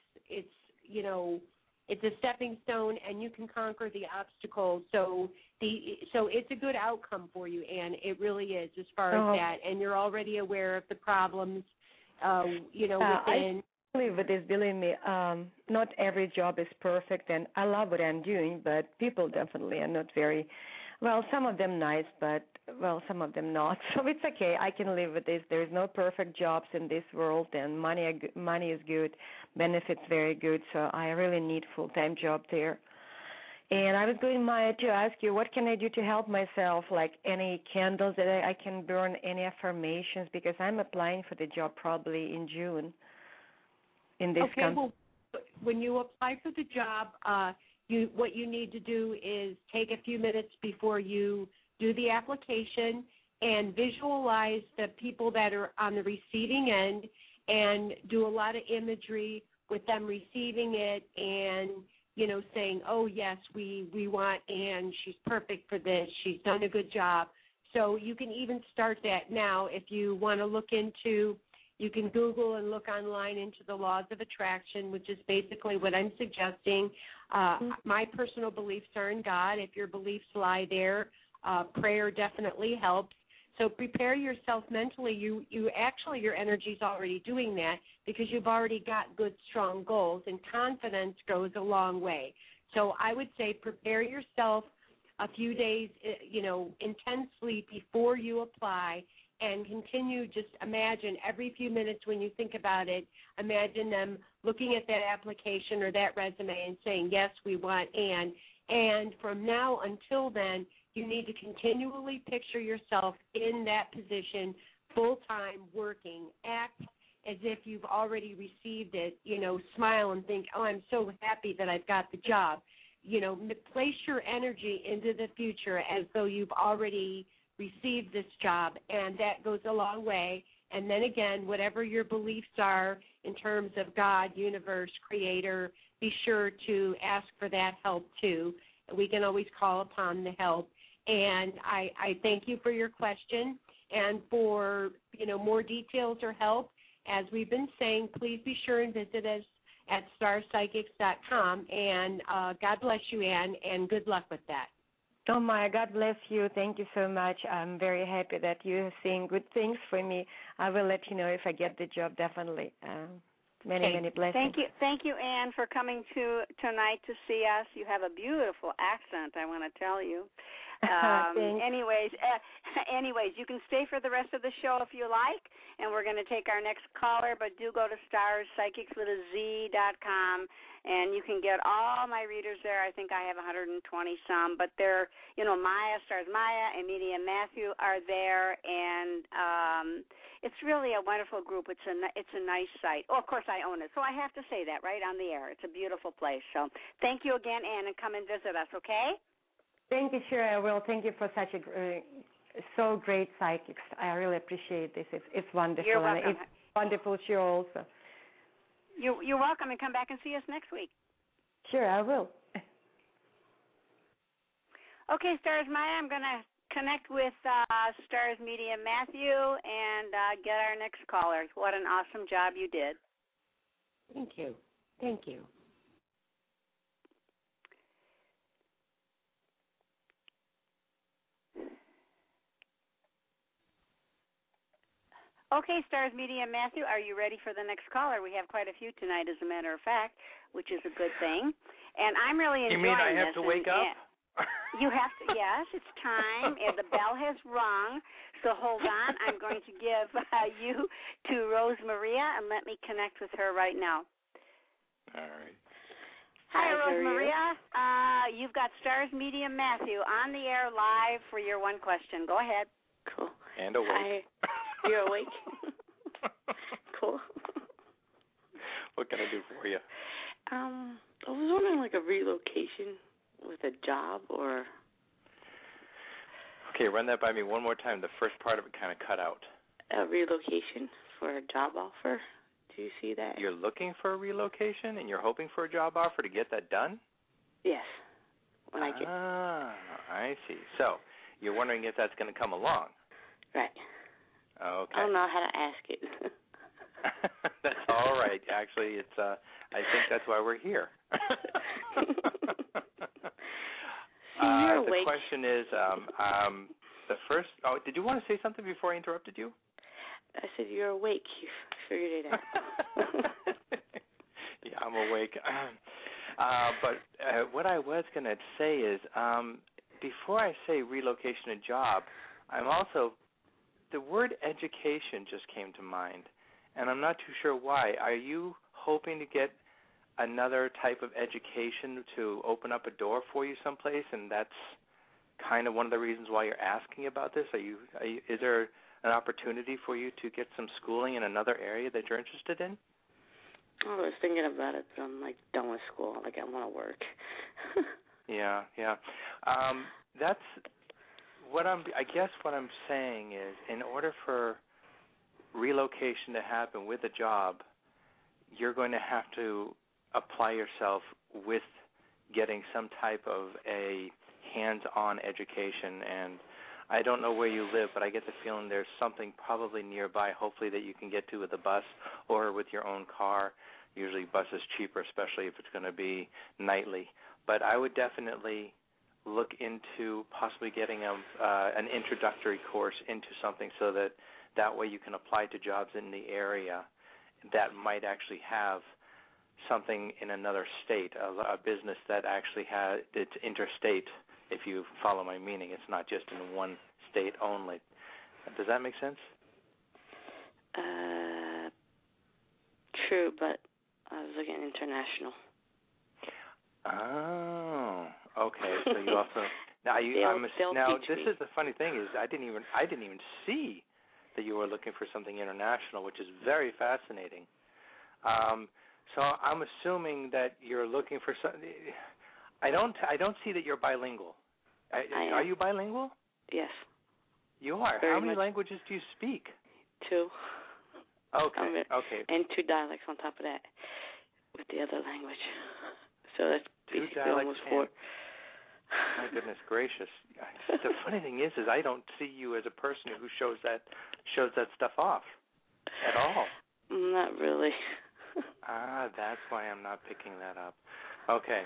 a stepping stone, and you can conquer the obstacles. So it's a good outcome for you, Ann. It really is, as far as that. And you're already aware of the problems, within. I believe with this, believe me, not every job is perfect, and I love what I'm doing, but people definitely are not very, well, some of them nice, but, well, some of them not. So it's okay. I can live with this. There's no perfect jobs in this world, and money is good, benefits very good, so I really need full-time job there. And I was going, Maya, to ask you, what can I do to help myself, like any candles that I can burn, any affirmations, because I'm applying for the job probably in June. in this Okay, well, when you apply for the job, what you need to do is take a few minutes before you do the application and visualize the people that are on the receiving end and do a lot of imagery with them receiving it and, saying, oh, yes, we want Ann. She's perfect for this. She's done a good job. So you can even start that now if you want to look into. You can Google and look online into the laws of attraction, which is basically what I'm suggesting. My personal beliefs are in God. If your beliefs lie there, prayer definitely helps. So prepare yourself mentally. You actually, your energy's already doing that because you've already got good, strong goals, and confidence goes a long way. So I would say prepare yourself a few days, intensely before you apply, and continue. Just imagine every few minutes when you think about it, imagine them looking at that application or that resume and saying, yes, we want Ann. And from now until then, you need to continually picture yourself in that position, full-time, working. Act as if you've already received it. Smile and think, oh, I'm so happy that I've got the job. Place your energy into the future as though you've already received this job, and that goes a long way. And then again, whatever your beliefs are in terms of God, universe, creator, be sure to ask for that help too. We can always call upon the help. And I thank you for your question. And for, more details or help, as we've been saying, please be sure and visit us at starpsychics.com. And God bless you, Ann, and good luck with that. Oh, Maya, God bless you. Thank you so much. I'm very happy that you're seeing good things for me. I will let you know if I get the job, definitely. Many blessings. Thank you, Ann, for coming tonight to see us. You have a beautiful accent, I want to tell you. Anyways, you can stay for the rest of the show if you like, and we're going to take our next caller, but do go to starspsychics.com, and you can get all my readers there. I think I have 120 some, but they're, Maya, Stars Maya, and Media Matthew are there, and it's really a wonderful group. It's a nice site. Oh, of course, I own it, so I have to say that right on the air. It's a beautiful place. So thank you again, Ann, and come and visit us, okay? Thank you, sure I will. Thank you for such so great psychics. I really appreciate this. It's wonderful. You're welcome. And it's wonderful show also. You're welcome, and come back and see us next week. Sure, I will. Okay, Stars Maya, I'm going to connect with Stars Media Matthew and get our next caller. What an awesome job you did. Thank you. Okay, Stars Media Matthew, are you ready for the next caller? We have quite a few tonight, as a matter of fact, which is a good thing. And I'm really enjoying this. You mean I have to wake up? You have to, yes, it's time. And the bell has rung. So hold on. I'm going to give you to Rose Maria, and let me connect with her right now. All right. Hi, Rose Maria. You've got Stars Media Matthew on the air live for your one question. Go ahead. Cool. And awake. You're awake? Cool. What can I do for you? I was wondering, like, a relocation with a job or... Okay, run that by me one more time. The first part of it kind of cut out. A relocation for a job offer. Do you see that? You're looking for a relocation and you're hoping for a job offer to get that done? Yes. When I get... I see. So, you're wondering if that's going to come along. Right. Okay. I don't know how to ask it. That's all right. Actually, it's. I think that's why we're here. The question is, the first. Oh, did you want to say something before I interrupted you? I said you're awake. You figured it out. Yeah, I'm awake. But what I was going to say is, before I say relocation and job, I'm also. The word education just came to mind, and I'm not too sure why. Are you hoping to get another type of education to open up a door for you someplace, and that's kind of one of the reasons why you're asking about this? Is there an opportunity for you to get some schooling in another area that you're interested in? I was thinking about it, but I'm like done with school. Like I want to work. Yeah. That's what I guess what I'm saying is, in order for relocation to happen with a job, you're going to have to apply yourself with getting some type of a hands-on education. And I don't know where you live, but I get the feeling there's something probably nearby, hopefully, that you can get to with a bus or with your own car. Usually bus is cheaper, especially if it's going to be nightly. But I would definitely look into possibly getting an introductory course into something so that way you can apply to jobs in the area that might actually have something in another state, a business that actually has, it's interstate, if you follow my meaning. It's not just in one state only. Does that make sense? True, but I was looking at international. Oh, okay. So you also now this is the funny thing is I didn't even see that you were looking for something international, which is very fascinating. So I'm assuming that you're looking for something. I don't see that you're bilingual. Are you bilingual? Yes. You are. How many languages do you speak? 2. Okay. And 2 dialects on top of that with the other language. So that's 2 basically almost 4. My goodness gracious! The funny thing is I don't see you as a person who shows that stuff off at all. Not really. That's why I'm not picking that up. Okay.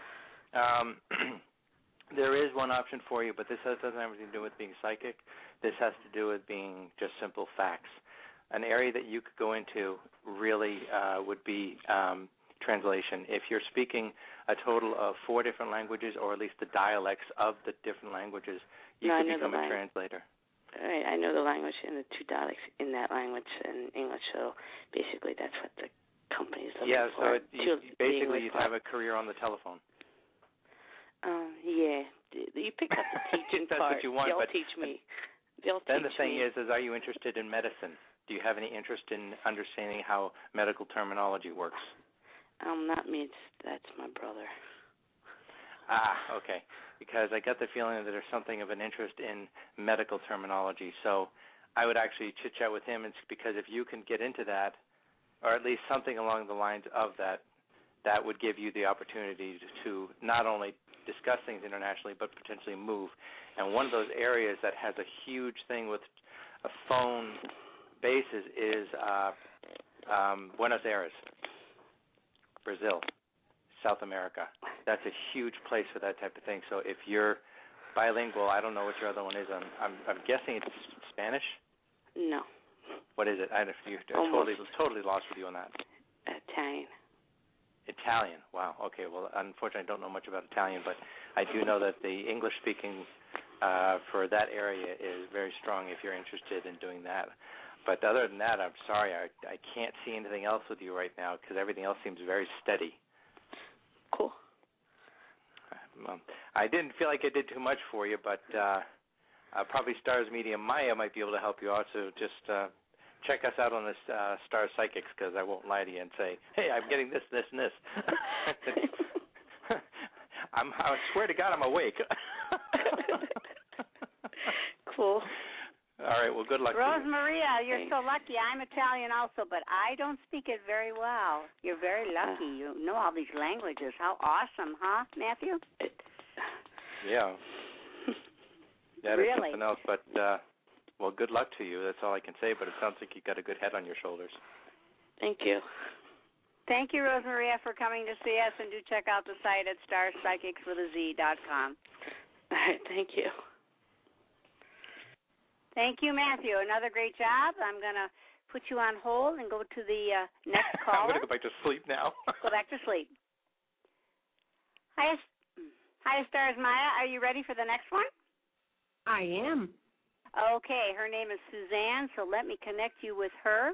There is one option for you, but this doesn't have anything to do with being psychic. This has to do with being just simple facts. An area that you could go into really would be translation. If you're speaking a total of 4 different languages, or at least the dialects of the different languages, you could become a translator. Right, I know the language and the 2 dialects in that language in English, so basically that's what the company is looking for. So basically you'd have a career on the telephone. Yeah. You picked up the teaching that's part. What you want, They'll but teach me. Then the thing is, are you interested in medicine? Do you have any interest in understanding how medical terminology works? Not me. That's my brother. Okay. Because I get the feeling that there's something of an interest in medical terminology. So I would actually chit-chat with him, because if you can get into that, or at least something along the lines of that, that would give you the opportunity to not only discuss things internationally, but potentially move. And one of those areas that has a huge thing with a phone bases is Buenos Aires, Brazil, South America. That's a huge place for that type of thing. So if you're bilingual, I don't know what your other one is. I'm guessing it's Spanish? No. What is it? I'm totally lost with you on that. Italian. Wow. Okay. Well, unfortunately, I don't know much about Italian, but I do know that the English-speaking for that area is very strong if you're interested in doing that. But other than that, I'm sorry, I can't see anything else with you right now because everything else seems very steady. Cool. I didn't feel like I did too much for you, but probably Stars Medium Maya might be able to help you out. So just check us out on this Star Psychics, because I won't lie to you and say, hey, I'm getting this, this, and this. I swear to God, I'm awake. Cool. All right, well, good luck Rose to you. Maria, you're so lucky. I'm Italian also, but I don't speak it very well. You're very lucky. You know all these languages. How awesome, huh, Matthew? Yeah. That really? is something else, but, well, good luck to you. That's all I can say, but it sounds like you've got a good head on your shoulders. Thank you. Thank you, Rose Maria, for coming to see us, and do check out the site at starpsychicswithaz.com. All right, thank you. Thank you, Matthew. Another great job. I'm going to put you on hold and go to the next caller. I'm going to go back to sleep now. Go back to sleep. Hi, Stars Maya. Are you ready for the next one? I am. Okay. Her name is Suzanne, so let me connect you with her.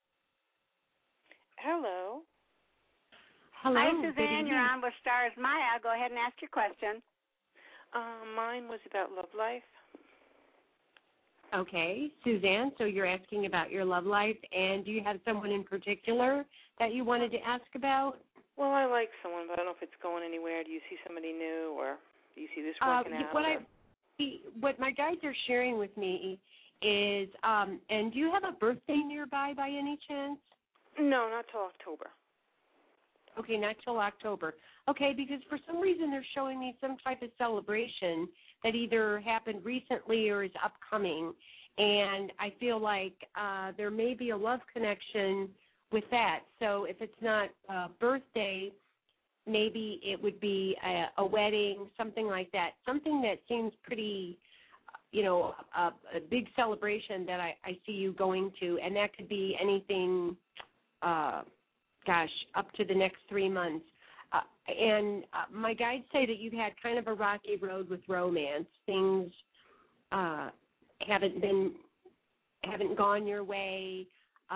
Hello. Hello. Hi, Suzanne. You're on with Stars Maya. Go ahead and ask your question. Mine was about love life. Okay, Suzanne, so you're asking about your love life, and do you have someone in particular that you wanted to ask about? Well, I like someone, but I don't know if it's going anywhere. Do you see somebody new, or do you see this working out? What my guides are sharing with me is, and do you have a birthday nearby by any chance? No, not till October. Okay, not till October. Okay, because for some reason they're showing me some type of celebration that either happened recently or is upcoming, and I feel like there may be a love connection with that. So if it's not a birthday, maybe it would be a wedding, something like that, something that seems pretty, a big celebration that I see you going to, and that could be anything, up to the next 3 months. And my guides say that you've had kind of a rocky road with romance. Things haven't gone your way.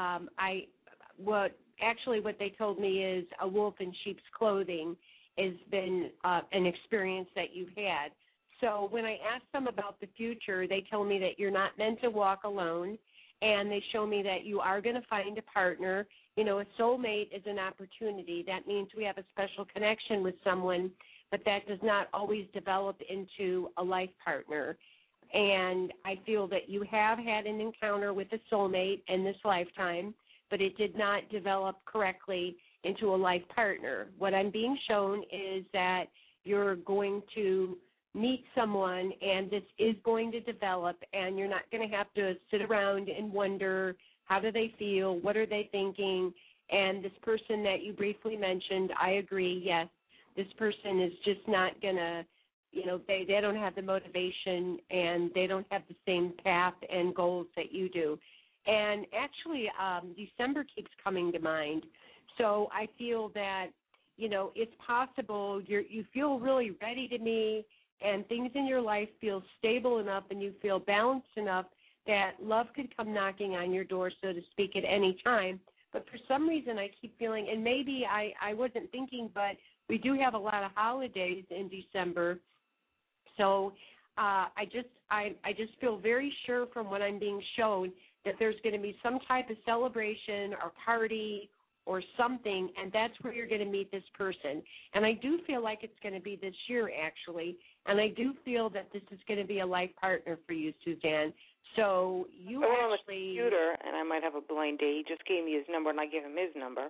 What they told me is a wolf in sheep's clothing has been an experience that you've had. So when I ask them about the future, they tell me that you're not meant to walk alone, and they show me that you are going to find a partner. A soulmate is an opportunity. That means we have a special connection with someone, but that does not always develop into a life partner. And I feel that you have had an encounter with a soulmate in this lifetime, but it did not develop correctly into a life partner. What I'm being shown is that you're going to meet someone, and this is going to develop, and you're not going to have to sit around and wonder, how do they feel, what are they thinking? And this person that you briefly mentioned, I agree, yes, this person is just not going to, they don't have the motivation, and they don't have the same path and goals that you do. And actually, December keeps coming to mind. So I feel that, it's possible you feel really ready to me, and things in your life feel stable enough, and you feel balanced enough that love could come knocking on your door, so to speak, at any time. But for some reason, I keep feeling, and maybe I wasn't thinking, but we do have a lot of holidays in December. So I just feel very sure from what I'm being shown that there's going to be some type of celebration or party or something, and that's where you're going to meet this person. And I do feel like it's going to be this year, actually, and I do feel that this is going to be a life partner for you, Suzanne. So you actually... on the computer, and I might have a blind date. He just gave me his number, and I gave him his number.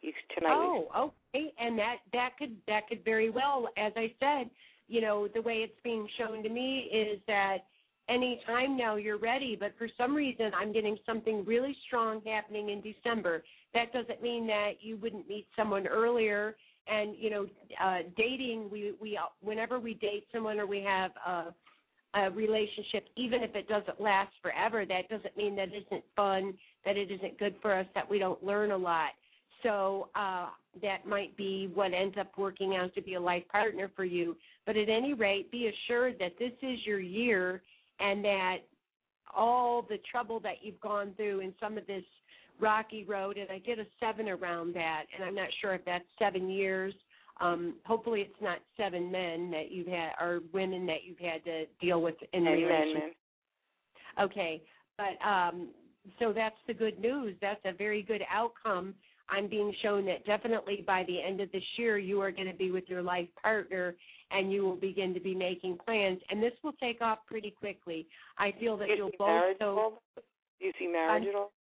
Okay, and that could very well, as I said, the way it's being shown to me is that any time now you're ready, but for some reason I'm getting something really strong happening in December. That doesn't mean that you wouldn't meet someone earlier. And, dating, we whenever we date someone or we have a relationship, even if it doesn't last forever, that doesn't mean that it isn't fun, that it isn't good for us, that we don't learn a lot. So that might be what ends up working out to be a life partner for you. But at any rate, be assured that this is your year, and that all the trouble that you've gone through in some of this rocky road, and I get a 7 around that, and I'm not sure if that's 7 years. Hopefully it's not 7 men that you've had, or women that you've had to deal with in relationships. Okay, but so that's the good news. That's a very good outcome. I'm being shown that definitely by the end of this year you are going to be with your life partner, and you will begin to be making plans, and this will take off pretty quickly. I feel that you'll both... Do you see marriage at all?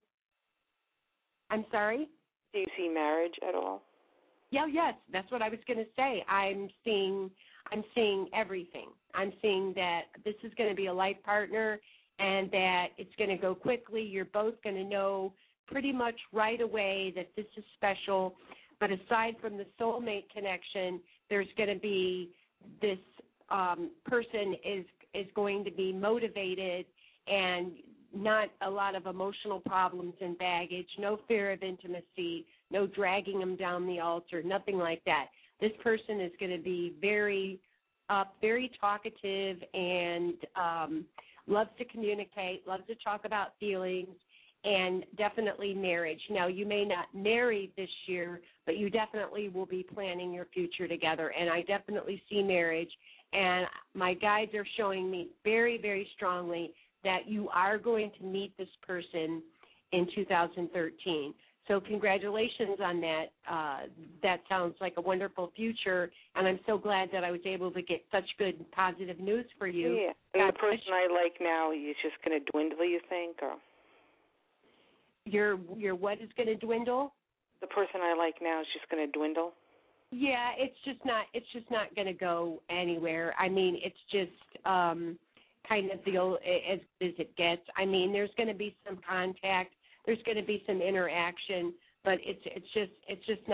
I'm sorry? Do you see marriage at all? Yeah, yes, that's what I was going to say. I'm seeing everything. I'm seeing that this is going to be a life partner, and that it's going to go quickly. You're both going to know pretty much right away that this is special. But aside from the soulmate connection, there's going to be this person is going to be motivated, and not a lot of emotional problems and baggage, no fear of intimacy, no dragging them down the altar, nothing like that. This person is going to be very talkative, and loves to communicate, loves to talk about feelings, and definitely marriage. Now, you may not marry this year, but you definitely will be planning your future together, and I definitely see marriage. And my guides are showing me very, very strongly that you are going to meet this person in 2013. So congratulations on that. That sounds like a wonderful future, and I'm so glad that I was able to get such good positive news for you. Yeah, and the person I like now is just going to dwindle, you think, or? Your what is going to dwindle? The person I like now is just going to dwindle. Yeah, it's just not going to go anywhere. I mean, it's just kind of the old as it gets. I mean, there's going to be some contact, there's going to be some interaction, but it's just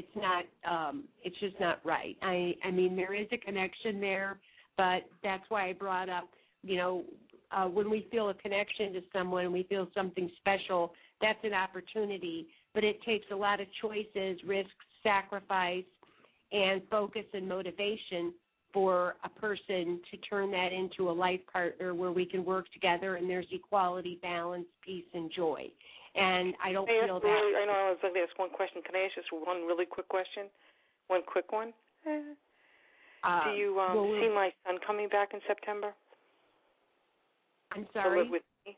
not right. I mean, there is a connection there, but that's why I brought up, when we feel a connection to someone, we feel something special, that's an opportunity, but it takes a lot of choices, risks, sacrifice, and focus and motivation for a person to turn that into a life partner where we can work together and there's equality, balance, peace, and joy. And I don't feel that. I know I was going to ask one question. Can I ask just one really quick question? One quick one? Do you see my son coming back in September? I'm sorry? To live with me?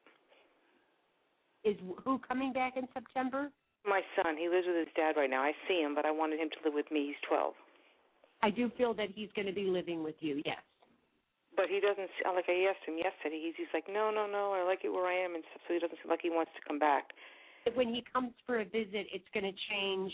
Is who coming back in September? My son. He lives with his dad right now. I see him, but I wanted him to live with me. He's 12. I do feel that he's going to be living with you, yes. But he doesn't, like I asked him yesterday, he's like, no, I like it where I am and stuff, so he doesn't seem like he wants to come back. When he comes for a visit, it's going to change.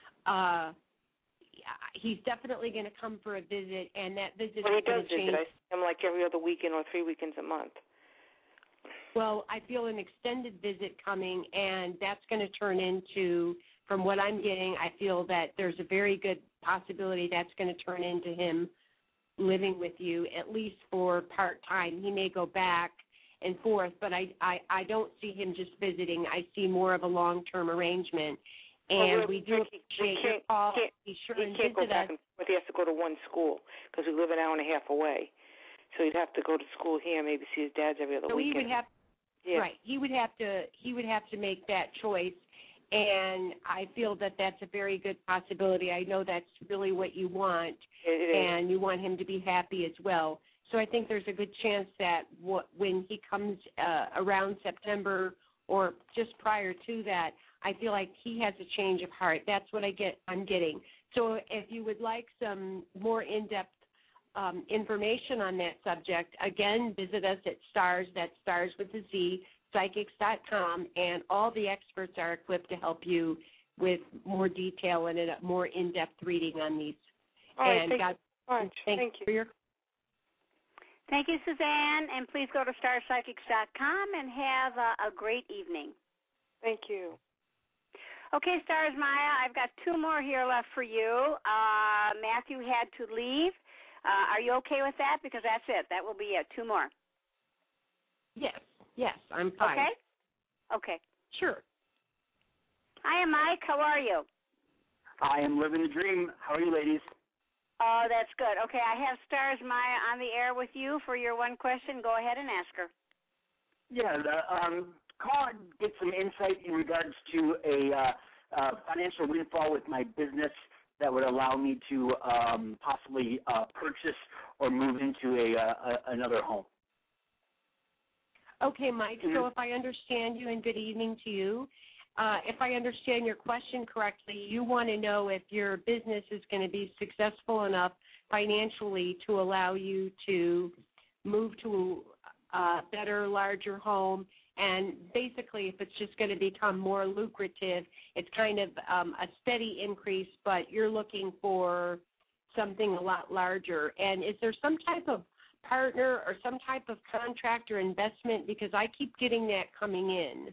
He's definitely going to come for a visit, and that visit is going to change. He does visit. I see him like every other weekend or 3 weekends a month. Well, I feel an extended visit coming, and that's going to turn into, from what I'm getting, I feel that there's a very good possibility that's going to turn into him living with you, at least for part-time. He may go back and forth, but I don't see him just visiting. I see more of a long-term arrangement. And we do appreciate your call. Be sure and visit us. He can't go back and forth. He has to go to one school because we live an hour and a half away. So he'd have to go to school here, maybe see his dad's every other weekend. He would have, right. He would have to make that choice. And I feel that that's a very good possibility. I know that's really what you want, and you want him to be happy as well. So I think there's a good chance that when he comes around September or just prior to that, I feel like he has a change of heart. That's what I'm getting. So if you would like some more in-depth information on that subject, again, visit us at STARS, that's STARS with a Z, psychics.com, and all the experts are equipped to help you with more detail and a more in-depth reading on these. All right, thank you. For your. Thank you, Suzanne, and please go to starpsychics.com and have a great evening. Thank you. Okay, Stars Maya, I've got two more here left for you. Matthew had to leave. Are you okay with that? Because that's it. That will be it. Two more. Yes, I'm fine. Okay. Sure. Hi, Mike. How are you? I am living the dream. How are you, ladies? Oh, that's good. Okay, I have Stars Maya on the air with you for your one question. Go ahead and ask her. Yeah, call and get some insight in regards to a financial windfall with my business that would allow me to possibly purchase or move into another home. Okay, Mike, so if I understand you, and good evening to you, if I understand your question correctly, you want to know if your business is going to be successful enough financially to allow you to move to a better, larger home, and basically if it's just going to become more lucrative, it's kind of a steady increase, but you're looking for something a lot larger. And is there some type of partner or some type of contract or investment? Because I keep getting that coming in.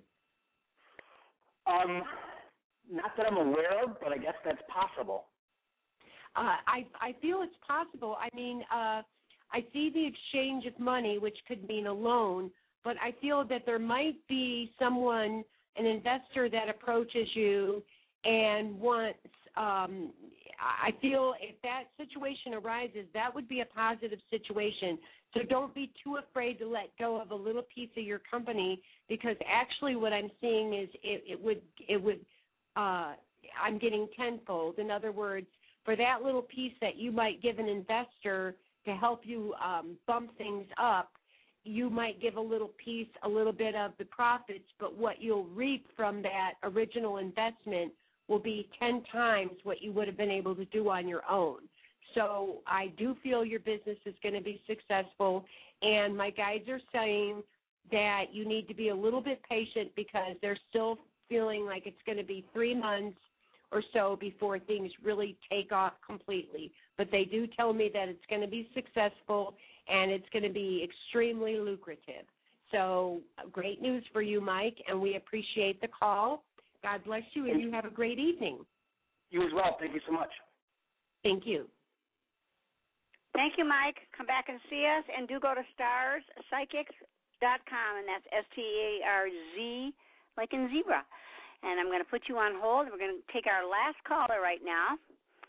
Not that I'm aware of, but I guess that's possible. I feel it's possible. I mean, I see the exchange of money, which could mean a loan, but I feel that there might be someone, an investor that approaches you and wants, I feel if that situation arises, that would be a positive situation. So don't be too afraid to let go of a little piece of your company, because actually what I'm seeing is it would I'm getting tenfold. In other words, for that little piece that you might give an investor to help you bump things up, you might give a little bit of the profits, but what you'll reap from that original investment will be 10 times what you would have been able to do on your own. So I do feel your business is going to be successful, and my guides are saying that you need to be a little bit patient because they're still feeling like it's going to be 3 months or so before things really take off completely. But they do tell me that it's going to be successful and it's going to be extremely lucrative. So great news for you, Mike, and we appreciate the call. God bless you, and you have a great evening. You as well. Thank you so much. Thank you. Thank you, Mike. Come back and see us, and do go to starspsychics.com, and that's STARZ, like in zebra. And I'm going to put you on hold, and we're going to take our last caller right now.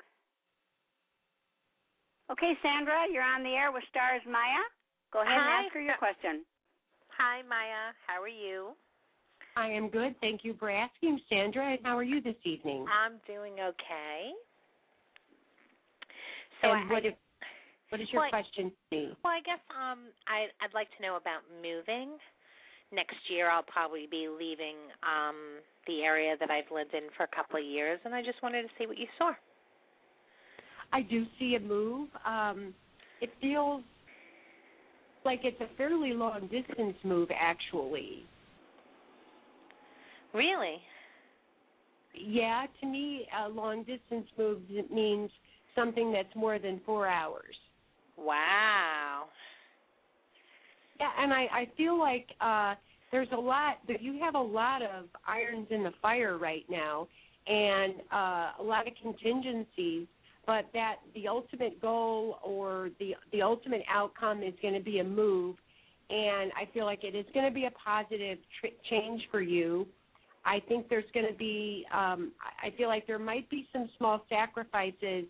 Okay, Sandra, you're on the air with Stars Maya. Go ahead and ask her your question. Hi, Maya. How are you? I am good. Thank you for asking, Sandra. And how are you this evening? I'm doing okay. So and what is your question to me? Well, I guess I'd like to know about moving. Next year I'll probably be leaving the area that I've lived in for a couple of years, and I just wanted to see what you saw. I do see a move. It feels like it's a fairly long-distance move, actually. Really? Yeah, to me, a long-distance move means something that's more than 4 hours. Wow. Yeah, and I feel like there's a lot that you have a lot of irons in the fire right now, and a lot of contingencies. But that the ultimate goal or the ultimate outcome is going to be a move, and I feel like it is going to be a positive change for you. I think there's going to be. I feel like there might be some small sacrifices.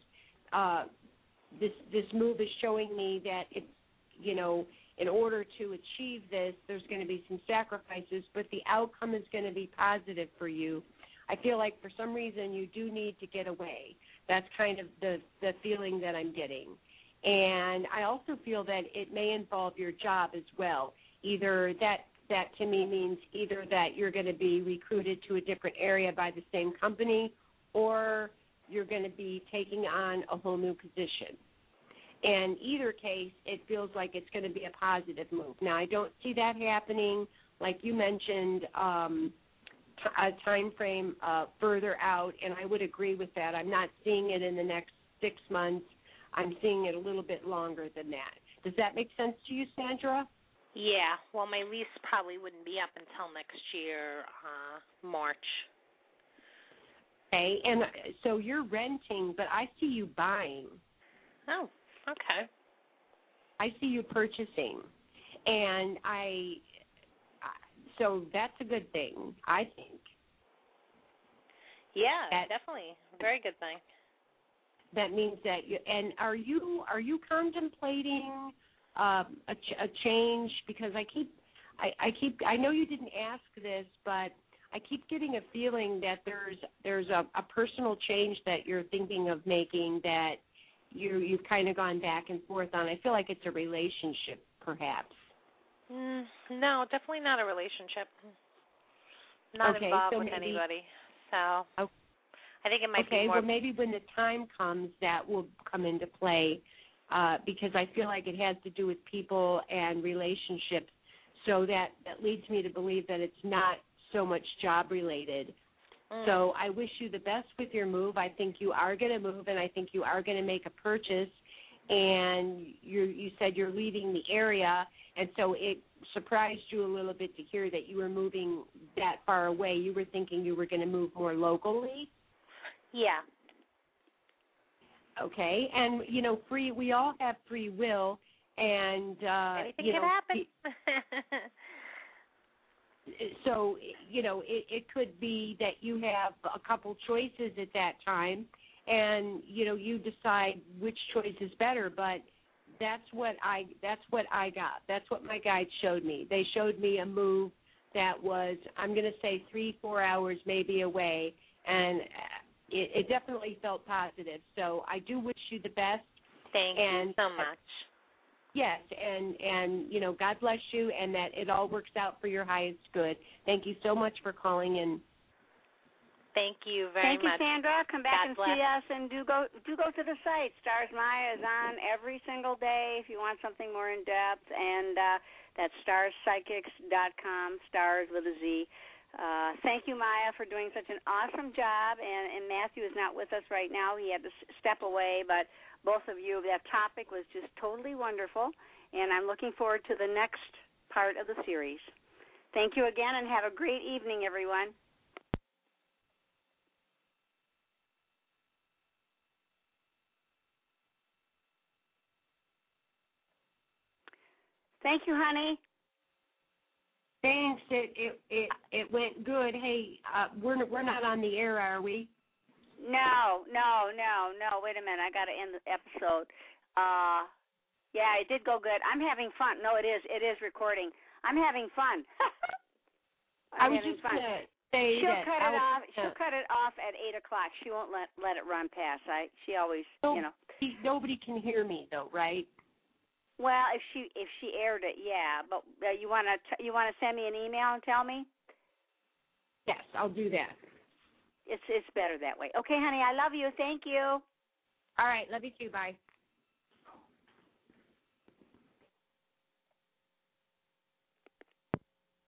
This move is showing me that it's, in order to achieve this, there's going to be some sacrifices, but the outcome is going to be positive for you. I feel like for some reason you do need to get away. That's kind of the feeling that I'm getting. And I also feel that it may involve your job as well. Either that to me means either that you're going to be recruited to a different area by the same company, or you're going to be taking on a whole new position. In either case, it feels like it's going to be a positive move. Now, I don't see that happening, like you mentioned, a time frame further out, and I would agree with that. I'm not seeing it in the next 6 months. I'm seeing it a little bit longer than that. Does that make sense to you, Sandra? Yeah. Well, my lease probably wouldn't be up until next year, March. Okay, and so you're renting, but I see you buying. Oh, okay. I see you purchasing, and so that's a good thing, I think. Yeah, definitely. Very good thing. That means that and are you contemplating a change? Because I know you didn't ask this, but I keep getting a feeling that there's a personal change that you're thinking of making that you've kind of gone back and forth on. I feel like it's a relationship, perhaps. No, definitely not a relationship. Not involved with anybody. So I think it might be more. Well, maybe when the time comes, that will come into play, because I feel like it has to do with people and relationships. So that leads me to believe that it's not so much job-related. So I wish you the best with your move. I think you are going to move, and I think you are going to make a purchase. And you said you're leaving the area, and so it surprised you a little bit to hear that you were moving that far away. You were thinking you were going to move more locally? Yeah. Okay, and, we all have free will, and, anything can happen. So, it could be that you have a couple choices at that time, and, you decide which choice is better, but that's what I got. That's what my guides showed me. They showed me a move that was, I'm going to say 3-4 hours maybe away, and it definitely felt positive. So I do wish you the best. Thank you so much. Yes, and you know, God bless you, and that it all works out for your highest good. Thank you so much for calling in. Thank you very much. Thank you, Sandra. Come back God and bless. see us, and do go to the site. Stars Maya is on every single day if you want something more in depth, and that's starspsychics.com. Stars with a Z. Thank you, Maya, for doing such an awesome job. And Matthew is not with us right now; he had to step away, but. Both of you, that topic was just totally wonderful, and I'm looking forward to the next part of the series. Thank you again, and have a great evening, everyone. Thank you, honey. Thanks. It went good. Hey, we're not on the air, are we? No. Wait a minute. I got to end the episode. Yeah, it did go good. I'm having fun. No, it is. It is recording. I'm having fun. I was just going to say she'll cut it off. She'll cut it off at 8:00. She won't let it run past. She always, Nobody can hear me though, right? Well, if she aired it, yeah. But you want to send me an email and tell me? Yes, I'll do that. It's better that way. Okay, honey, I love you. Thank you. All right, love you too. Bye.